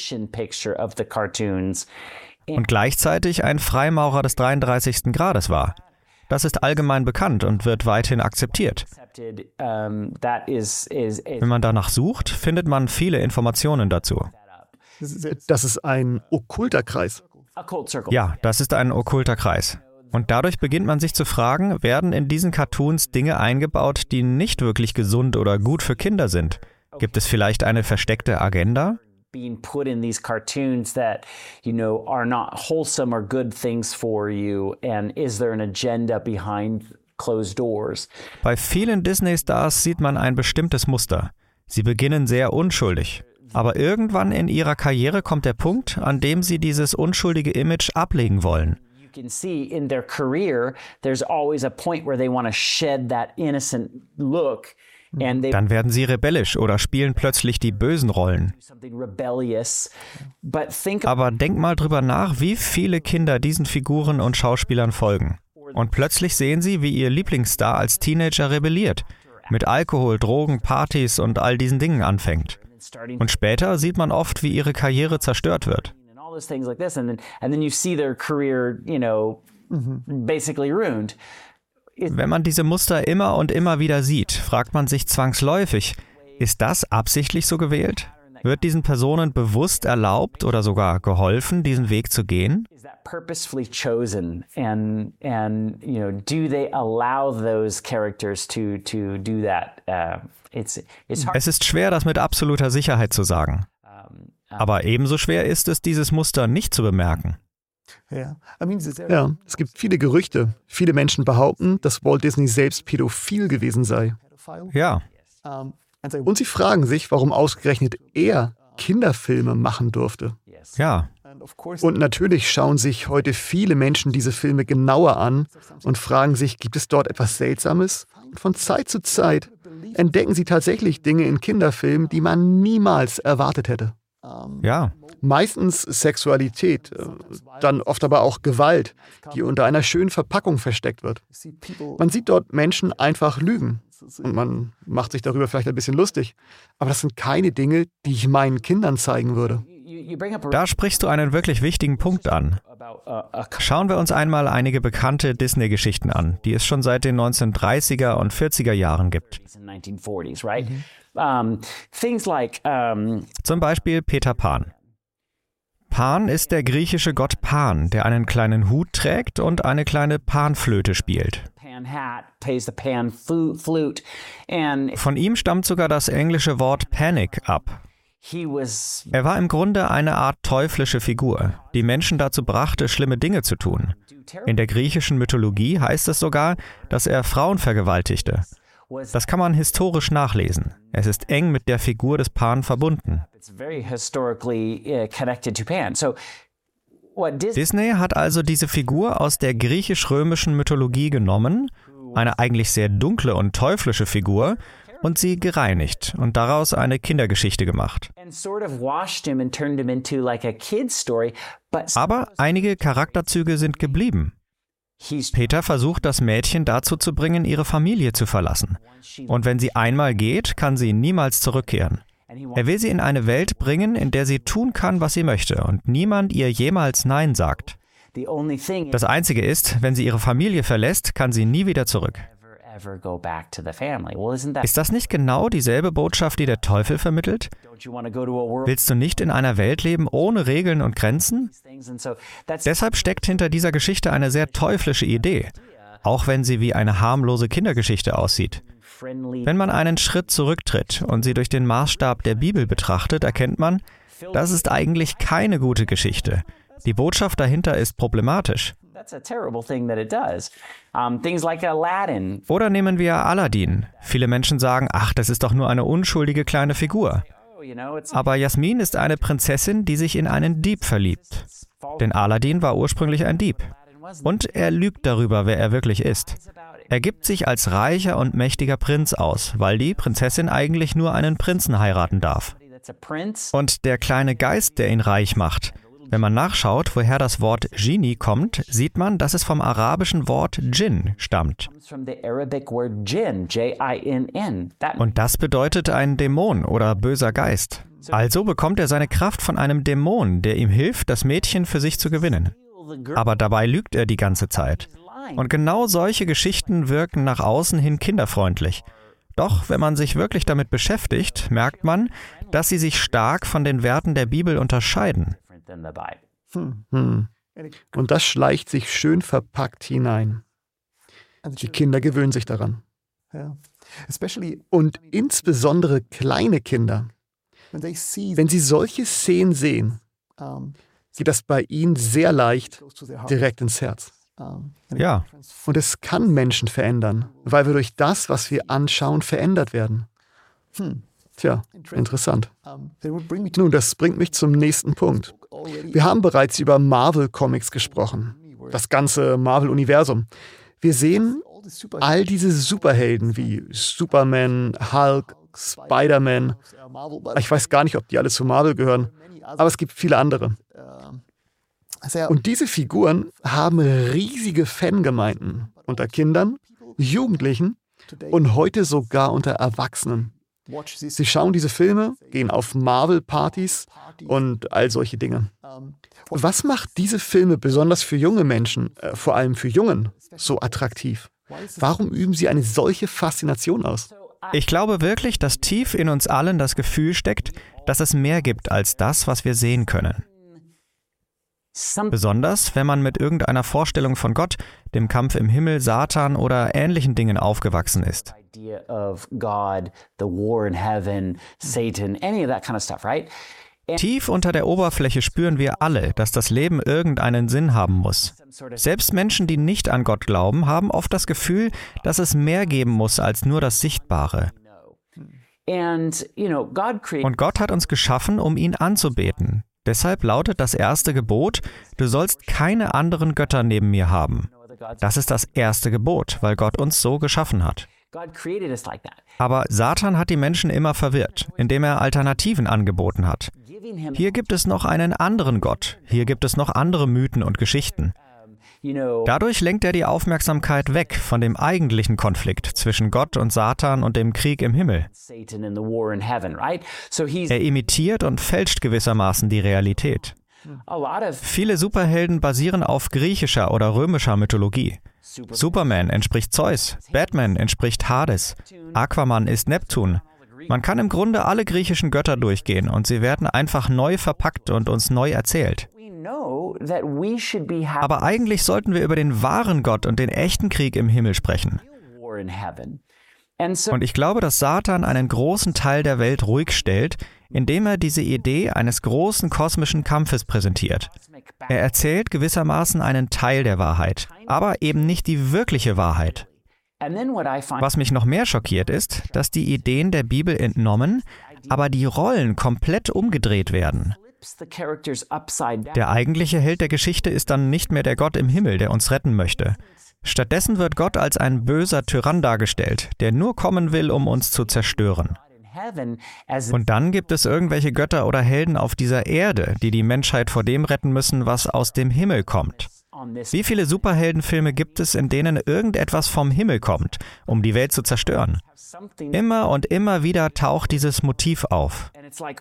Und gleichzeitig ein Freimaurer des 33. Grades war. Das ist allgemein bekannt und wird weithin akzeptiert. Wenn man danach sucht, findet man viele Informationen dazu. Das ist ein okkulter Kreis. Ja, das ist ein okkulter Kreis. Und dadurch beginnt man sich zu fragen, werden in diesen Cartoons Dinge eingebaut, die nicht wirklich gesund oder gut für Kinder sind? Gibt es vielleicht eine versteckte Agenda? Being put in these cartoons that, are not wholesome or good things for you, and is there an agenda behind closed doors? Bei vielen Disney-Stars sieht man ein bestimmtes Muster. Sie beginnen sehr unschuldig. Aber irgendwann in ihrer Karriere kommt der Punkt, an dem sie dieses unschuldige Image ablegen wollen. You can see in their career, there's always a point where they want to shed that innocent look. Dann werden sie rebellisch oder spielen plötzlich die bösen Rollen. Aber denk mal drüber nach, wie viele Kinder diesen Figuren und Schauspielern folgen. Und plötzlich sehen sie, wie ihr Lieblingsstar als Teenager rebelliert, mit Alkohol, Drogen, Partys und all diesen Dingen anfängt. Und später sieht man oft, wie ihre Karriere zerstört wird. Wenn man diese Muster immer und immer wieder sieht, fragt man sich zwangsläufig, ist das absichtlich so gewählt? Wird diesen Personen bewusst erlaubt oder sogar geholfen, diesen Weg zu gehen? Es ist schwer, das mit absoluter Sicherheit zu sagen. Aber ebenso schwer ist es, dieses Muster nicht zu bemerken. Ja, es gibt viele Gerüchte. Viele Menschen behaupten, dass Walt Disney selbst pädophil gewesen sei. Ja. Und sie fragen sich, warum ausgerechnet er Kinderfilme machen durfte. Ja. Und natürlich schauen sich heute viele Menschen diese Filme genauer an und fragen sich, gibt es dort etwas Seltsames? Und von Zeit zu Zeit entdecken sie tatsächlich Dinge in Kinderfilmen, die man niemals erwartet hätte. Ja, Meistens Sexualität, dann oft aber auch Gewalt, die unter einer schönen Verpackung versteckt wird. Man sieht dort Menschen einfach lügen und man macht sich darüber vielleicht ein bisschen lustig. Aber das sind keine Dinge, die ich meinen Kindern zeigen würde. da sprichst du einen wirklich wichtigen Punkt an. Schauen wir uns einmal einige bekannte Disney-Geschichten an, die es schon seit den 1930er und 40er Jahren gibt. Zum Beispiel Peter Pan. Pan ist der griechische Gott Pan, der einen kleinen Hut trägt und eine kleine Panflöte spielt. Von ihm stammt sogar das englische Wort Panic ab. Er war im Grunde eine Art teuflische Figur, die Menschen dazu brachte, schlimme Dinge zu tun. In der griechischen Mythologie heißt es sogar, dass er Frauen vergewaltigte. Das kann man historisch nachlesen. Es ist eng mit der Figur des Pan verbunden. Disney hat also diese Figur aus der griechisch-römischen Mythologie genommen, eine eigentlich sehr dunkle und teuflische Figur, und sie gereinigt und daraus eine Kindergeschichte gemacht. Aber einige Charakterzüge sind geblieben. Peter versucht, das Mädchen dazu zu bringen, ihre Familie zu verlassen. Und wenn sie einmal geht, kann sie niemals zurückkehren. Er will sie in eine Welt bringen, in der sie tun kann, was sie möchte und niemand ihr jemals Nein sagt. Das Einzige ist, wenn sie ihre Familie verlässt, kann sie nie wieder zurück. Ist das nicht genau dieselbe Botschaft, die der Teufel vermittelt? Willst du nicht in einer Welt leben ohne Regeln und Grenzen? Deshalb steckt hinter dieser Geschichte eine sehr teuflische Idee, auch wenn sie wie eine harmlose Kindergeschichte aussieht. Wenn man einen Schritt zurücktritt und sie durch den Maßstab der Bibel betrachtet, erkennt man, das ist eigentlich keine gute Geschichte. Die Botschaft dahinter ist problematisch. Oder nehmen wir Aladdin. Viele Menschen sagen, ach, das ist doch nur eine unschuldige kleine Figur. Aber Jasmin ist eine Prinzessin, die sich in einen Dieb verliebt. Denn Aladdin war ursprünglich ein Dieb. Und er lügt darüber, wer er wirklich ist. Er gibt sich als reicher und mächtiger Prinz aus, weil die Prinzessin eigentlich nur einen Prinzen heiraten darf. Und der kleine Geist, der ihn reich macht. Wenn man nachschaut, woher das Wort Genie kommt, sieht man, dass es vom arabischen Wort Djinn stammt. Und das bedeutet ein Dämon oder böser Geist. Also bekommt er seine Kraft von einem Dämon, der ihm hilft, das Mädchen für sich zu gewinnen. Aber dabei lügt er die ganze Zeit. Und genau solche Geschichten wirken nach außen hin kinderfreundlich. Doch wenn man sich wirklich damit beschäftigt, merkt man, dass sie sich stark von den Werten der Bibel unterscheiden. Und das schleicht sich schön verpackt hinein. Die Kinder gewöhnen sich daran. Und insbesondere kleine Kinder, wenn sie solche Szenen sehen, geht das bei ihnen sehr leicht direkt ins Herz. Ja. Und es kann Menschen verändern, weil wir durch das, was wir anschauen, verändert werden. Tja, interessant. Nun, das bringt mich zum nächsten Punkt. Wir haben bereits über Marvel-Comics gesprochen, das ganze Marvel-Universum. Wir sehen all diese Superhelden wie Superman, Hulk, Spider-Man. Ich weiß gar nicht, ob die alle zu Marvel gehören, aber es gibt viele andere. Und diese Figuren haben riesige Fangemeinden unter Kindern, Jugendlichen und heute sogar unter Erwachsenen. Sie schauen diese Filme, gehen auf Marvel-Partys und all solche Dinge. Was macht diese Filme besonders für junge Menschen, vor allem für Jungen, so attraktiv? Warum üben sie eine solche Faszination aus? Ich glaube wirklich, dass tief in uns allen das Gefühl steckt, dass es mehr gibt als das, was wir sehen können. Besonders, wenn man mit irgendeiner Vorstellung von Gott, dem Kampf im Himmel, Satan oder ähnlichen Dingen aufgewachsen ist. Tief unter der Oberfläche spüren wir alle, dass das Leben irgendeinen Sinn haben muss. Selbst Menschen, die nicht an Gott glauben, haben oft das Gefühl, dass es mehr geben muss als nur das Sichtbare. Und Gott hat uns geschaffen, um ihn anzubeten. Deshalb lautet das erste Gebot, du sollst keine anderen Götter neben mir haben. Das ist das erste Gebot, weil Gott uns so geschaffen hat. Aber Satan hat die Menschen immer verwirrt, indem er Alternativen angeboten hat. Hier gibt es noch einen anderen Gott, hier gibt es noch andere Mythen und Geschichten. Dadurch lenkt er die Aufmerksamkeit weg von dem eigentlichen Konflikt zwischen Gott und Satan und dem Krieg im Himmel. Er imitiert und fälscht gewissermaßen die Realität. Viele Superhelden basieren auf griechischer oder römischer Mythologie. Superman entspricht Zeus, Batman entspricht Hades, Aquaman ist Neptun. Man kann im Grunde alle griechischen Götter durchgehen und sie werden einfach neu verpackt und uns neu erzählt. Aber eigentlich sollten wir über den wahren Gott und den echten Krieg im Himmel sprechen. Und ich glaube, dass Satan einen großen Teil der Welt ruhig stellt, indem er diese Idee eines großen kosmischen Kampfes präsentiert. Er erzählt gewissermaßen einen Teil der Wahrheit, aber eben nicht die wirkliche Wahrheit. Was mich noch mehr schockiert ist, dass die Ideen der Bibel entnommen, aber die Rollen komplett umgedreht werden. Der eigentliche Held der Geschichte ist dann nicht mehr der Gott im Himmel, der uns retten möchte. Stattdessen wird Gott als ein böser Tyrann dargestellt, der nur kommen will, um uns zu zerstören. Und dann gibt es irgendwelche Götter oder Helden auf dieser Erde, die die Menschheit vor dem retten müssen, was aus dem Himmel kommt. Wie viele Superheldenfilme gibt es, in denen irgendetwas vom Himmel kommt, um die Welt zu zerstören? Immer und immer wieder taucht dieses Motiv auf.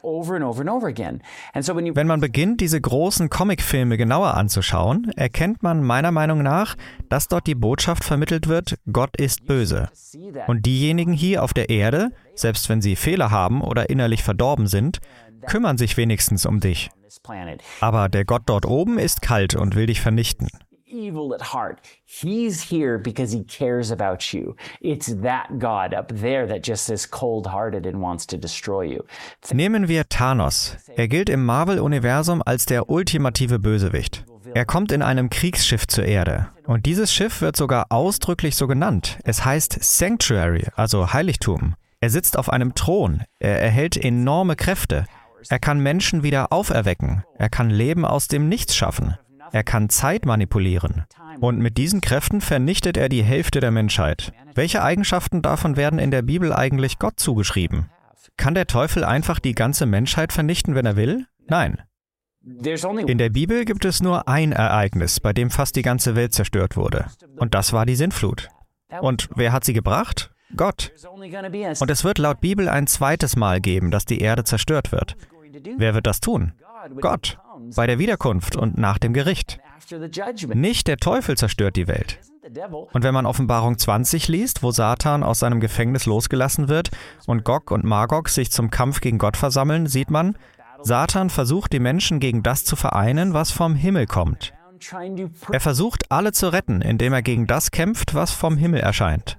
Wenn man beginnt, diese großen Comicfilme genauer anzuschauen, erkennt man meiner Meinung nach, dass dort die Botschaft vermittelt wird, Gott ist böse. Und diejenigen hier auf der Erde, selbst wenn sie Fehler haben oder innerlich verdorben sind, kümmern sich wenigstens um dich. Aber der Gott dort oben ist kalt und will dich vernichten. Evil at heart. He's here because he cares about you. It's that God up there that just is cold-hearted and wants to destroy you. Nehmen wir Thanos. Er gilt im Marvel-Universum als der ultimative Bösewicht. Er kommt in einem Kriegsschiff zur Erde. Und dieses Schiff wird sogar ausdrücklich so genannt. Es heißt Sanctuary, also Heiligtum. Er sitzt auf einem Thron. Er erhält enorme Kräfte. Er kann Menschen wieder auferwecken. Er kann Leben aus dem Nichts schaffen. Er kann Zeit manipulieren. Und mit diesen Kräften vernichtet er die Hälfte der Menschheit. Welche Eigenschaften davon werden in der Bibel eigentlich Gott zugeschrieben? Kann der Teufel einfach die ganze Menschheit vernichten, wenn er will? Nein. In der Bibel gibt es nur ein Ereignis, bei dem fast die ganze Welt zerstört wurde. Und das war die Sintflut. Und wer hat sie gebracht? Gott. Und es wird laut Bibel ein zweites Mal geben, dass die Erde zerstört wird. Wer wird das tun? Gott. Bei der Wiederkunft und nach dem Gericht. Nicht der Teufel zerstört die Welt. Und wenn man Offenbarung 20 liest, wo Satan aus seinem Gefängnis losgelassen wird und Gog und Magog sich zum Kampf gegen Gott versammeln, sieht man, Satan versucht die Menschen gegen das zu vereinen, was vom Himmel kommt. Er versucht, alle zu retten, indem er gegen das kämpft, was vom Himmel erscheint.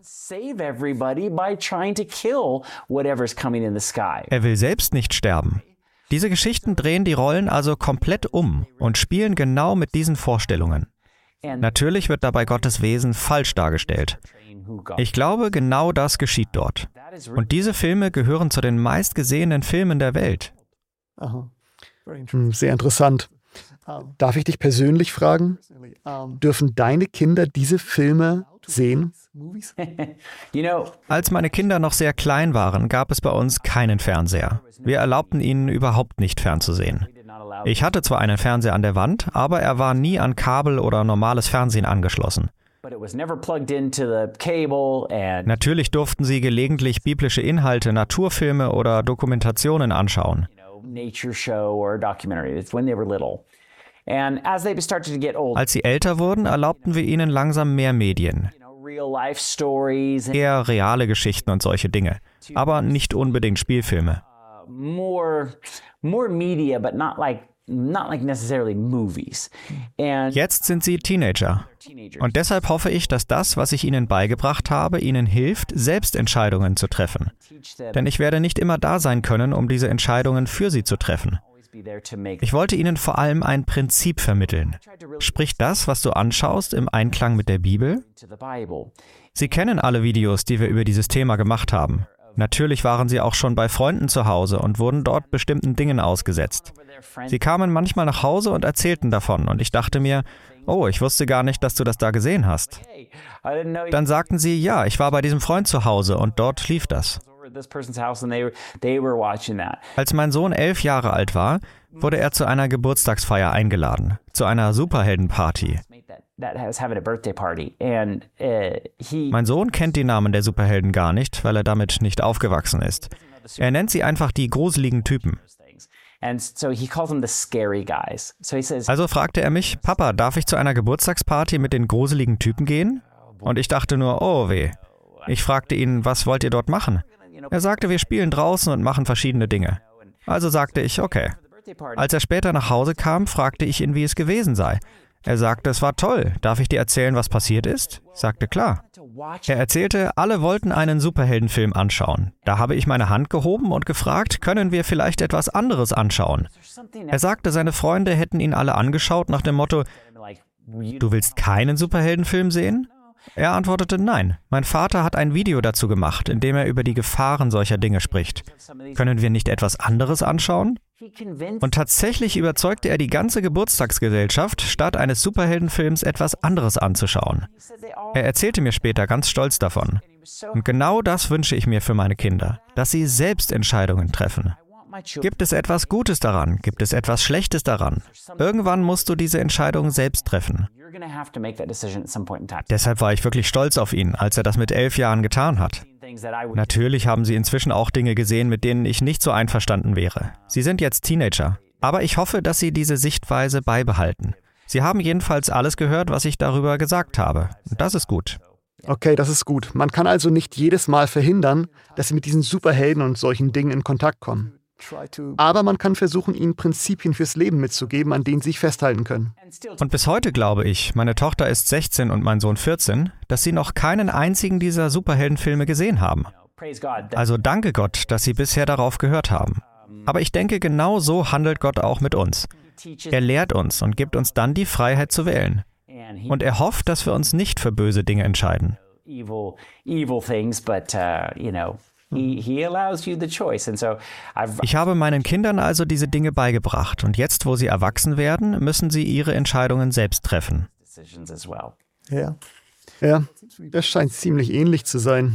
Er will selbst nicht sterben. Diese Geschichten drehen die Rollen also komplett um und spielen genau mit diesen Vorstellungen. Natürlich wird dabei Gottes Wesen falsch dargestellt. Ich glaube, genau das geschieht dort. Und diese Filme gehören zu den meistgesehenen Filmen der Welt. Sehr interessant. Darf ich dich persönlich fragen? Dürfen deine Kinder diese Filme sehen? Als meine Kinder noch sehr klein waren, gab es bei uns keinen Fernseher. Wir erlaubten ihnen überhaupt nicht fernzusehen. Ich hatte zwar einen Fernseher an der Wand, aber er war nie an Kabel oder normales Fernsehen angeschlossen. Natürlich durften sie gelegentlich biblische Inhalte, Naturfilme oder Dokumentationen anschauen. Als sie älter wurden, erlaubten wir ihnen langsam mehr Medien. Eher reale Geschichten und solche Dinge, aber nicht unbedingt Spielfilme. Jetzt sind sie Teenager. Und deshalb hoffe ich, dass das, was ich ihnen beigebracht habe, ihnen hilft, selbst Entscheidungen zu treffen. Denn ich werde nicht immer da sein können, um diese Entscheidungen für sie zu treffen. Ich wollte ihnen vor allem ein Prinzip vermitteln. Spricht das, was du anschaust, im Einklang mit der Bibel? Sie kennen alle Videos, die wir über dieses Thema gemacht haben. Natürlich waren sie auch schon bei Freunden zu Hause und wurden dort bestimmten Dingen ausgesetzt. Sie kamen manchmal nach Hause und erzählten davon und ich dachte mir, oh, ich wusste gar nicht, dass du das da gesehen hast. Dann sagten sie, ja, ich war bei diesem Freund zu Hause und dort lief das. Als mein Sohn 11 Jahre alt war, wurde er zu einer Geburtstagsfeier eingeladen, zu einer Superheldenparty. Mein Sohn kennt die Namen der Superhelden gar nicht, weil er damit nicht aufgewachsen ist. Er nennt sie einfach die gruseligen Typen. Also fragte er mich, Papa, darf ich zu einer Geburtstagsparty mit den gruseligen Typen gehen? Und ich dachte nur, oh weh. Ich fragte ihn, was wollt ihr dort machen? Er sagte, wir spielen draußen und machen verschiedene Dinge. Also sagte ich, okay. Als er später nach Hause kam, fragte ich ihn, wie es gewesen sei. Er sagte, es war toll. Darf ich dir erzählen, was passiert ist? Ich sagte, klar. Er erzählte, alle wollten einen Superheldenfilm anschauen. Da habe ich meine Hand gehoben und gefragt, können wir vielleicht etwas anderes anschauen? Er sagte, seine Freunde hätten ihn alle angeschaut nach dem Motto, du willst keinen Superheldenfilm sehen? Er antwortete, nein. Mein Vater hat ein Video dazu gemacht, in dem er über die Gefahren solcher Dinge spricht. Können wir nicht etwas anderes anschauen? Und tatsächlich überzeugte er die ganze Geburtstagsgesellschaft, statt eines Superheldenfilms etwas anderes anzuschauen. Er erzählte mir später ganz stolz davon. Und genau das wünsche ich mir für meine Kinder, dass sie selbst Entscheidungen treffen. Gibt es etwas Gutes daran? Gibt es etwas Schlechtes daran? Irgendwann musst du diese Entscheidung selbst treffen. Deshalb war ich wirklich stolz auf ihn, als er das mit 11 Jahren getan hat. Natürlich haben sie inzwischen auch Dinge gesehen, mit denen ich nicht so einverstanden wäre. Sie sind jetzt Teenager. Aber ich hoffe, dass sie diese Sichtweise beibehalten. Sie haben jedenfalls alles gehört, was ich darüber gesagt habe. Und das ist gut. Okay, das ist gut. Man kann also nicht jedes Mal verhindern, dass sie mit diesen Superhelden und solchen Dingen in Kontakt kommen. Aber man kann versuchen, ihnen Prinzipien fürs Leben mitzugeben, an denen sie sich festhalten können. Und bis heute glaube ich, meine Tochter ist 16 und mein Sohn 14, dass sie noch keinen einzigen dieser Superheldenfilme gesehen haben. Also danke Gott, dass sie bisher darauf gehört haben. Aber ich denke, genau so handelt Gott auch mit uns. Er lehrt uns und gibt uns dann die Freiheit zu wählen. Und er hofft, dass wir uns nicht für böse Dinge entscheiden. Ich habe meinen Kindern also diese Dinge beigebracht und jetzt, wo sie erwachsen werden, müssen sie ihre Entscheidungen selbst treffen. Ja, das scheint ziemlich ähnlich zu sein.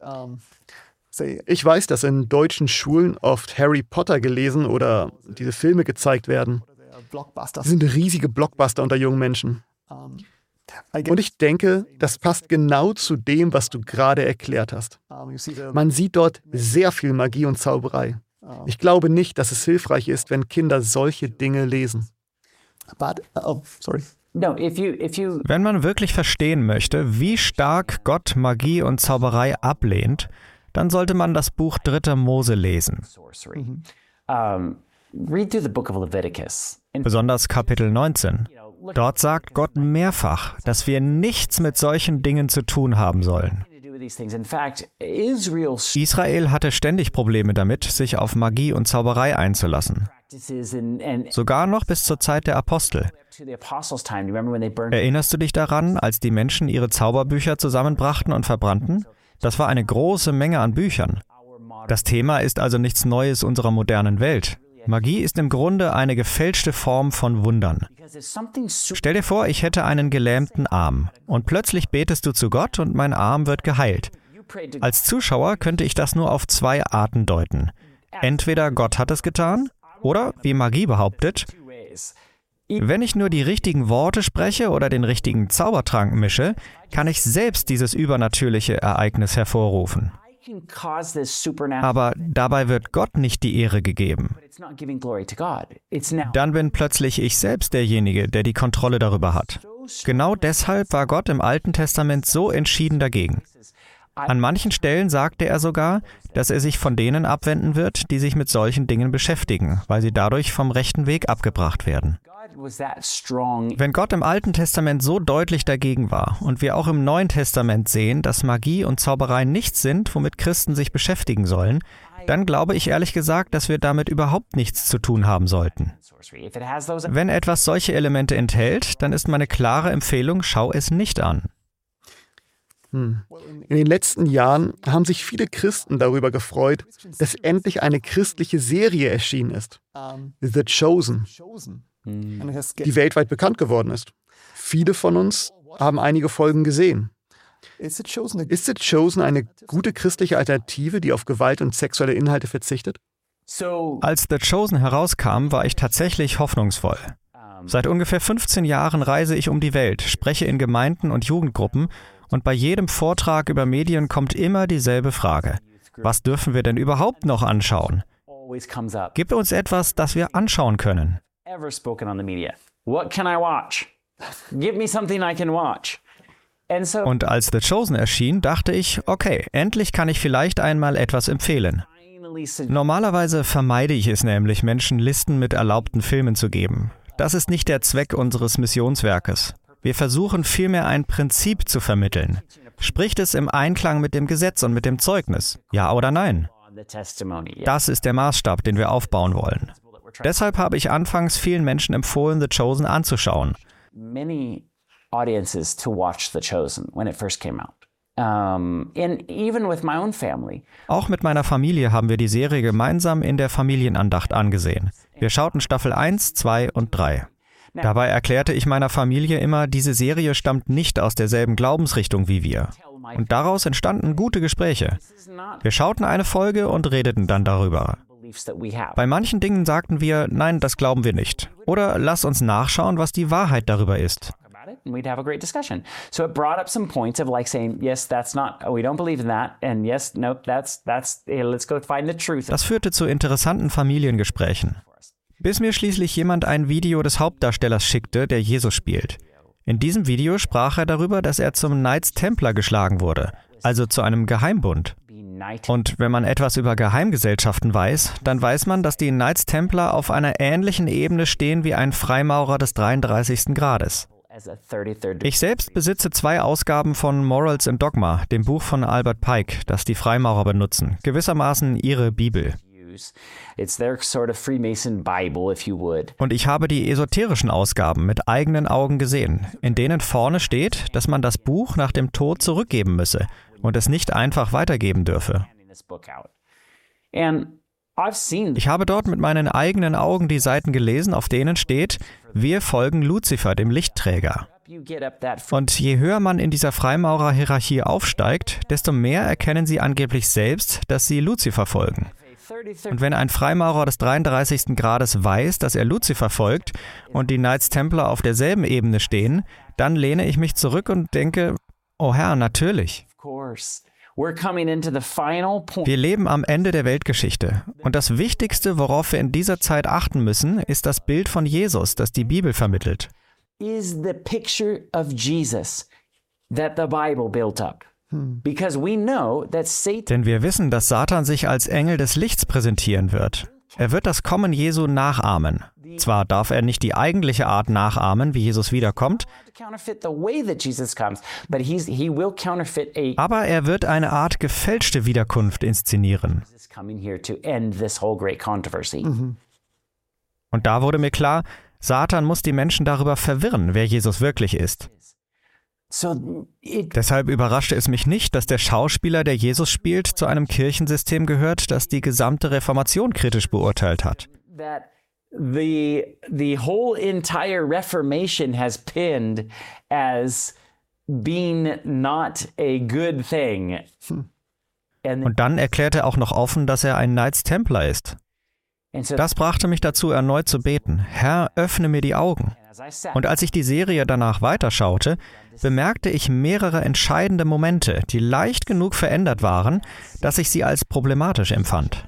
Ich weiß, dass in deutschen Schulen oft Harry Potter gelesen oder diese Filme gezeigt werden. Das sind riesige Blockbuster unter jungen Menschen. Und ich denke, das passt genau zu dem, was du gerade erklärt hast. Man sieht dort sehr viel Magie und Zauberei. Ich glaube nicht, dass es hilfreich ist, wenn Kinder solche Dinge lesen. Wenn man wirklich verstehen möchte, wie stark Gott Magie und Zauberei ablehnt, dann sollte man das Buch 3. Mose lesen. Besonders Kapitel 19. Dort sagt Gott mehrfach, dass wir nichts mit solchen Dingen zu tun haben sollen. Israel hatte ständig Probleme damit, sich auf Magie und Zauberei einzulassen. Sogar noch bis zur Zeit der Apostel. Erinnerst du dich daran, als die Menschen ihre Zauberbücher zusammenbrachten und verbrannten? Das war eine große Menge an Büchern. Das Thema ist also nichts Neues unserer modernen Welt. Magie ist im Grunde eine gefälschte Form von Wundern. Stell dir vor, ich hätte einen gelähmten Arm und plötzlich betest du zu Gott und mein Arm wird geheilt. Als Zuschauer könnte ich das nur auf 2 Arten deuten. Entweder Gott hat es getan oder, wie Magie behauptet, wenn ich nur die richtigen Worte spreche oder den richtigen Zaubertrank mische, kann ich selbst dieses übernatürliche Ereignis hervorrufen. Aber dabei wird Gott nicht die Ehre gegeben. Dann bin plötzlich ich selbst derjenige, der die Kontrolle darüber hat. Genau deshalb war Gott im Alten Testament so entschieden dagegen. An manchen Stellen sagte er sogar, dass er sich von denen abwenden wird, die sich mit solchen Dingen beschäftigen, weil sie dadurch vom rechten Weg abgebracht werden. Wenn Gott im Alten Testament so deutlich dagegen war und wir auch im Neuen Testament sehen, dass Magie und Zauberei nichts sind, womit Christen sich beschäftigen sollen, dann glaube ich ehrlich gesagt, dass wir damit überhaupt nichts zu tun haben sollten. Wenn etwas solche Elemente enthält, dann ist meine klare Empfehlung, schau es nicht an. In den letzten Jahren haben sich viele Christen darüber gefreut, dass endlich eine christliche Serie erschienen ist. The Chosen, die weltweit bekannt geworden ist. Viele von uns haben einige Folgen gesehen. Ist The Chosen eine gute christliche Alternative, die auf Gewalt und sexuelle Inhalte verzichtet? Als The Chosen herauskam, war ich tatsächlich hoffnungsvoll. Seit ungefähr 15 Jahren reise ich um die Welt, spreche in Gemeinden und Jugendgruppen und bei jedem Vortrag über Medien kommt immer dieselbe Frage. Was dürfen wir denn überhaupt noch anschauen? Gib uns etwas, das wir anschauen können. Und als The Chosen erschien, dachte ich, okay, endlich kann ich vielleicht einmal etwas empfehlen. Normalerweise vermeide ich es nämlich, Menschen Listen mit erlaubten Filmen zu geben. Das ist nicht der Zweck unseres Missionswerkes. Wir versuchen vielmehr ein Prinzip zu vermitteln. Spricht es im Einklang mit dem Gesetz und mit dem Zeugnis? Ja oder nein? Das ist der Maßstab, den wir aufbauen wollen. Deshalb habe ich anfangs vielen Menschen empfohlen, The Chosen anzuschauen. Audiences to watch The Chosen when it first came out. And even with my own family. Auch mit meiner Familie haben wir die Serie gemeinsam in der Familienandacht angesehen. Wir schauten Staffel 1, 2 und 3. Dabei erklärte ich meiner Familie immer, diese Serie stammt nicht aus derselben Glaubensrichtung wie wir. Und daraus entstanden gute Gespräche. Wir schauten eine Folge und redeten dann darüber. Bei manchen Dingen sagten wir, nein, das glauben wir nicht. Oder lass uns nachschauen, was die Wahrheit darüber ist. And we'd have a great discussion. So it brought up some points of like saying, yes, that's not, we don't believe in that, and yes, nope, that's, let's go find the truth. Das führte zu interessanten Familiengesprächen. Bis mir schließlich jemand ein Video des Hauptdarstellers schickte, der Jesus spielt. In diesem Video sprach er darüber, dass er zum Knights Templar geschlagen wurde, also zu einem Geheimbund. Und wenn man etwas über Geheimgesellschaften weiß, dann weiß man, dass die Knights Templar auf einer ähnlichen Ebene stehen wie ein Freimaurer des 33. Grades. Ich selbst besitze 2 Ausgaben von Morals and Dogma, dem Buch von Albert Pike, das die Freimaurer benutzen, gewissermaßen ihre Bibel. Und ich habe die esoterischen Ausgaben mit eigenen Augen gesehen, in denen vorne steht, dass man das Buch nach dem Tod zurückgeben müsse und es nicht einfach weitergeben dürfe. Ich habe dort mit meinen eigenen Augen die Seiten gelesen, auf denen steht, wir folgen Luzifer, dem Lichtträger. Und je höher man in dieser Freimaurer-Hierarchie aufsteigt, desto mehr erkennen sie angeblich selbst, dass sie Luzifer folgen. Und wenn ein Freimaurer des 33. Grades weiß, dass er Luzifer folgt und die Knights Templar auf derselben Ebene stehen, dann lehne ich mich zurück und denke, oh Herr, natürlich. Wir leben am Ende der Weltgeschichte. Und das Wichtigste, worauf wir in dieser Zeit achten müssen, ist das Bild von Jesus, das die Bibel vermittelt. Denn wir wissen, dass Satan sich als Engel des Lichts präsentieren wird. Er wird das Kommen Jesu nachahmen. Zwar darf er nicht die eigentliche Art nachahmen, wie Jesus wiederkommt, aber er wird eine Art gefälschte Wiederkunft inszenieren. Und da wurde mir klar, Satan muss die Menschen darüber verwirren, wer Jesus wirklich ist. Deshalb überraschte es mich nicht, dass der Schauspieler, der Jesus spielt, zu einem Kirchensystem gehört, das die gesamte Reformation kritisch beurteilt hat. The whole entire Reformation has pinned as being not a good thing. Und dann erklärte er auch noch offen, dass er ein Knights Templar ist. Das brachte mich dazu, erneut zu beten, Herr, öffne mir die Augen. Und als ich die Serie danach weiterschaute, bemerkte ich mehrere entscheidende Momente, die leicht genug verändert waren, dass ich sie als problematisch empfand.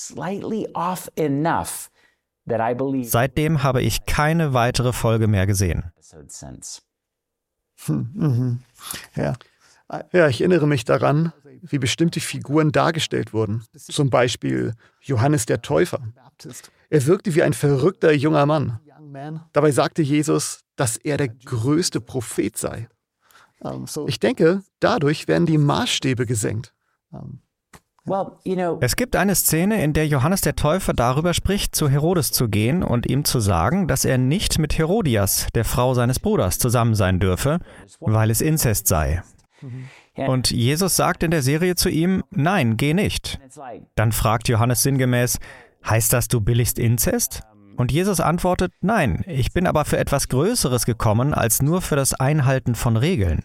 Seitdem habe ich keine weitere Folge mehr gesehen. Ja, ich erinnere mich daran, wie bestimmte Figuren dargestellt wurden. Zum Beispiel Johannes der Täufer. Er wirkte wie ein verrückter junger Mann. Dabei sagte Jesus, dass er der größte Prophet sei. Ich denke, dadurch werden die Maßstäbe gesenkt. Es gibt eine Szene, in der Johannes der Täufer darüber spricht, zu Herodes zu gehen und ihm zu sagen, dass er nicht mit Herodias, der Frau seines Bruders, zusammen sein dürfe, weil es Inzest sei. Und Jesus sagt in der Serie zu ihm, nein, geh nicht. Dann fragt Johannes sinngemäß, heißt das, du billigst Inzest? Und Jesus antwortet, nein, ich bin aber für etwas Größeres gekommen, als nur für das Einhalten von Regeln.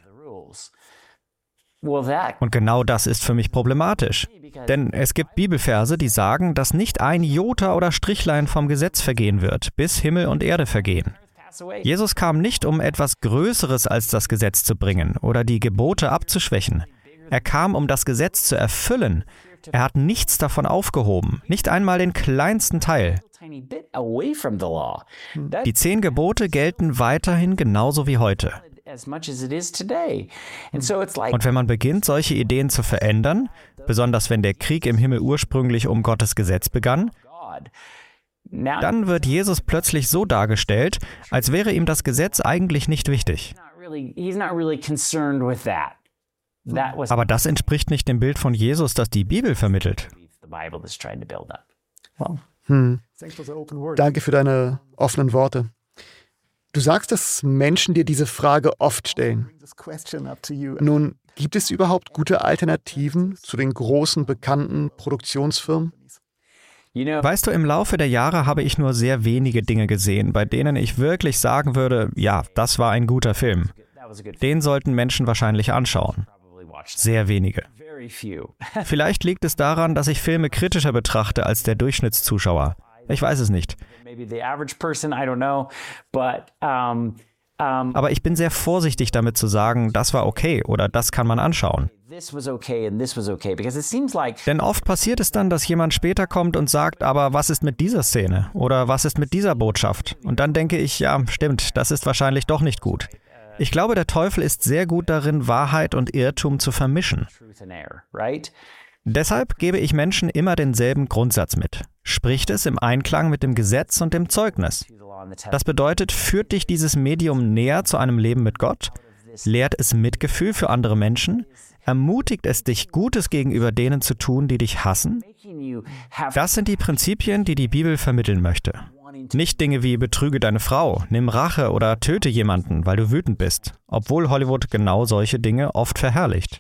Und genau das ist für mich problematisch. Denn es gibt Bibelverse, die sagen, dass nicht ein Jota oder Strichlein vom Gesetz vergehen wird, bis Himmel und Erde vergehen. Jesus kam nicht, um etwas Größeres als das Gesetz zu bringen oder die Gebote abzuschwächen. Er kam, um das Gesetz zu erfüllen. Er hat nichts davon aufgehoben, nicht einmal den kleinsten Teil. Die 10 Gebote gelten weiterhin genauso wie heute. Und wenn man beginnt, solche Ideen zu verändern, besonders wenn der Krieg im Himmel ursprünglich um Gottes Gesetz begann, dann wird Jesus plötzlich so dargestellt, als wäre ihm das Gesetz eigentlich nicht wichtig. Aber das entspricht nicht dem Bild von Jesus, das die Bibel vermittelt. Wow. Danke für deine offenen Worte. Du sagst, dass Menschen dir diese Frage oft stellen. Nun, gibt es überhaupt gute Alternativen zu den großen, bekannten Produktionsfirmen? Weißt du, im Laufe der Jahre habe ich nur sehr wenige Dinge gesehen, bei denen ich wirklich sagen würde, ja, das war ein guter Film. Den sollten Menschen wahrscheinlich anschauen. Sehr wenige. Vielleicht liegt es daran, dass ich Filme kritischer betrachte als der Durchschnittszuschauer. Ich weiß es nicht. Aber ich bin sehr vorsichtig damit zu sagen, das war okay oder das kann man anschauen. Denn oft passiert es dann, dass jemand später kommt und sagt, aber was ist mit dieser Szene oder was ist mit dieser Botschaft? Und dann denke ich, ja, stimmt, das ist wahrscheinlich doch nicht gut. Ich glaube, der Teufel ist sehr gut darin, Wahrheit und Irrtum zu vermischen. Deshalb gebe ich Menschen immer denselben Grundsatz mit. Spricht es im Einklang mit dem Gesetz und dem Zeugnis. Das bedeutet, führt dich dieses Medium näher zu einem Leben mit Gott? Lehrt es Mitgefühl für andere Menschen? Ermutigt es dich, Gutes gegenüber denen zu tun, die dich hassen? Das sind die Prinzipien, die die Bibel vermitteln möchte. Nicht Dinge wie betrüge deine Frau, nimm Rache oder töte jemanden, weil du wütend bist, obwohl Hollywood genau solche Dinge oft verherrlicht.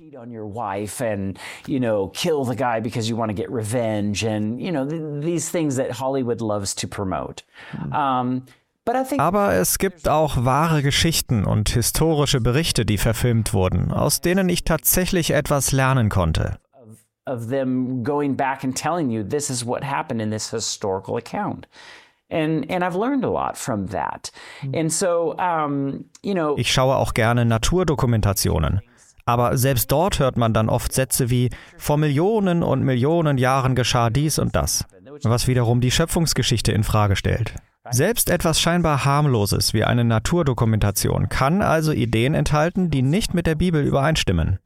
Aber es gibt auch wahre Geschichten und historische Berichte, die verfilmt wurden, aus denen ich tatsächlich etwas lernen konnte. Of them going back and telling you, this is what happened in this historical account. And I've learned a lot from that. And so, Ich schaue auch gerne Naturdokumentationen. Aber selbst dort hört man dann oft Sätze wie, vor Millionen und Millionen Jahren geschah dies und das, was wiederum die Schöpfungsgeschichte in Frage stellt. Selbst etwas scheinbar harmloses wie eine Naturdokumentation kann also Ideen enthalten, die nicht mit der Bibel übereinstimmen.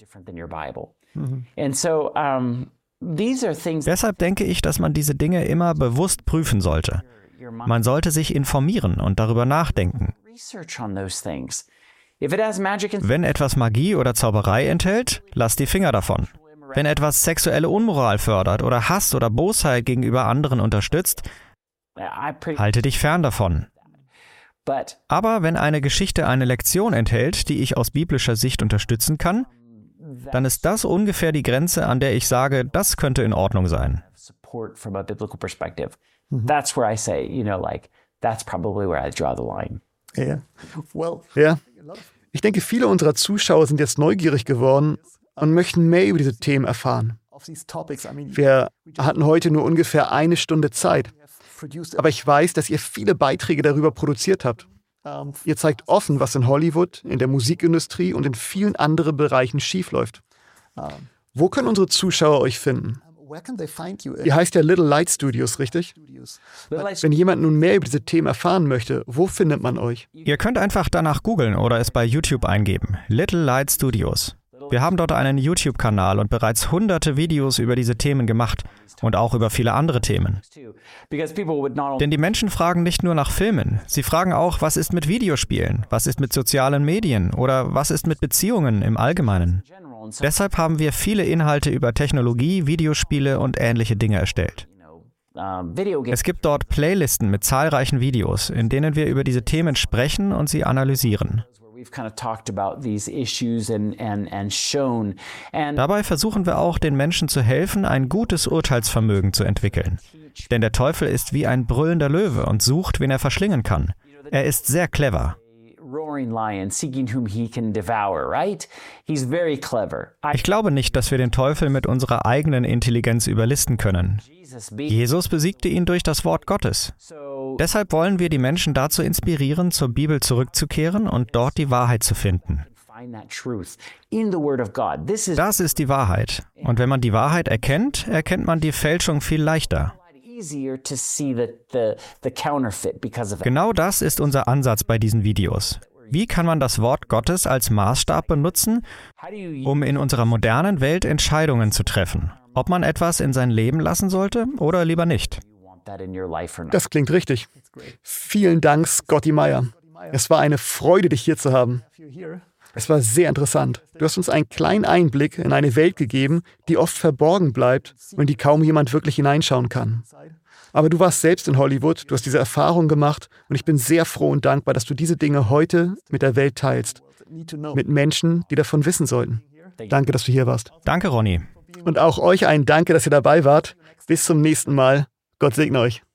Deshalb denke ich, dass man diese Dinge immer bewusst prüfen sollte. Man sollte sich informieren und darüber nachdenken. Wenn etwas Magie oder Zauberei enthält, lass die Finger davon. Wenn etwas sexuelle Unmoral fördert oder Hass oder Bosheit gegenüber anderen unterstützt, halte dich fern davon. Aber wenn eine Geschichte eine Lektion enthält, die ich aus biblischer Sicht unterstützen kann, dann ist das ungefähr die Grenze, an der ich sage, das könnte in Ordnung sein. That's where I say, that's probably where I draw the line. Ja, ich denke, viele unserer Zuschauer sind jetzt neugierig geworden und möchten mehr über diese Themen erfahren. Wir hatten heute nur ungefähr 1 Stunde Zeit, aber ich weiß, dass ihr viele Beiträge darüber produziert habt. Ihr zeigt offen, was in Hollywood, in der Musikindustrie und in vielen anderen Bereichen schiefläuft. Wo können unsere Zuschauer euch finden? Ihr heißt ja Little Light Studios, richtig? Wenn jemand nun mehr über diese Themen erfahren möchte, wo findet man euch? Ihr könnt einfach danach googeln oder es bei YouTube eingeben. Little Light Studios. Wir haben dort einen YouTube-Kanal und bereits hunderte Videos über diese Themen gemacht und auch über viele andere Themen. Denn die Menschen fragen nicht nur nach Filmen, sie fragen auch, was ist mit Videospielen, was ist mit sozialen Medien oder was ist mit Beziehungen im Allgemeinen. Deshalb haben wir viele Inhalte über Technologie, Videospiele und ähnliche Dinge erstellt. Es gibt dort Playlisten mit zahlreichen Videos, in denen wir über diese Themen sprechen und sie analysieren. Dabei versuchen wir auch, den Menschen zu helfen, ein gutes Urteilsvermögen zu entwickeln. Denn der Teufel ist wie ein brüllender Löwe und sucht, wen er verschlingen kann. Er ist sehr clever. Ich glaube nicht, dass wir den Teufel mit unserer eigenen Intelligenz überlisten können. Jesus besiegte ihn durch das Wort Gottes. Deshalb wollen wir die Menschen dazu inspirieren, zur Bibel zurückzukehren und dort die Wahrheit zu finden. Das ist die Wahrheit. Und wenn man die Wahrheit erkennt, erkennt man die Fälschung viel leichter. Genau das ist unser Ansatz bei diesen Videos. Wie kann man das Wort Gottes als Maßstab benutzen, um in unserer modernen Welt Entscheidungen zu treffen? Ob man etwas in sein Leben lassen sollte oder lieber nicht? Das klingt richtig. Vielen Dank, Scotty Meyer. Es war eine Freude, dich hier zu haben. Es war sehr interessant. Du hast uns einen kleinen Einblick in eine Welt gegeben, die oft verborgen bleibt und in die kaum jemand wirklich hineinschauen kann. Aber du warst selbst in Hollywood, du hast diese Erfahrung gemacht und ich bin sehr froh und dankbar, dass du diese Dinge heute mit der Welt teilst. Mit Menschen, die davon wissen sollten. Danke, dass du hier warst. Danke, Ronny. Und auch euch ein Danke, dass ihr dabei wart. Bis zum nächsten Mal. Gott segne euch.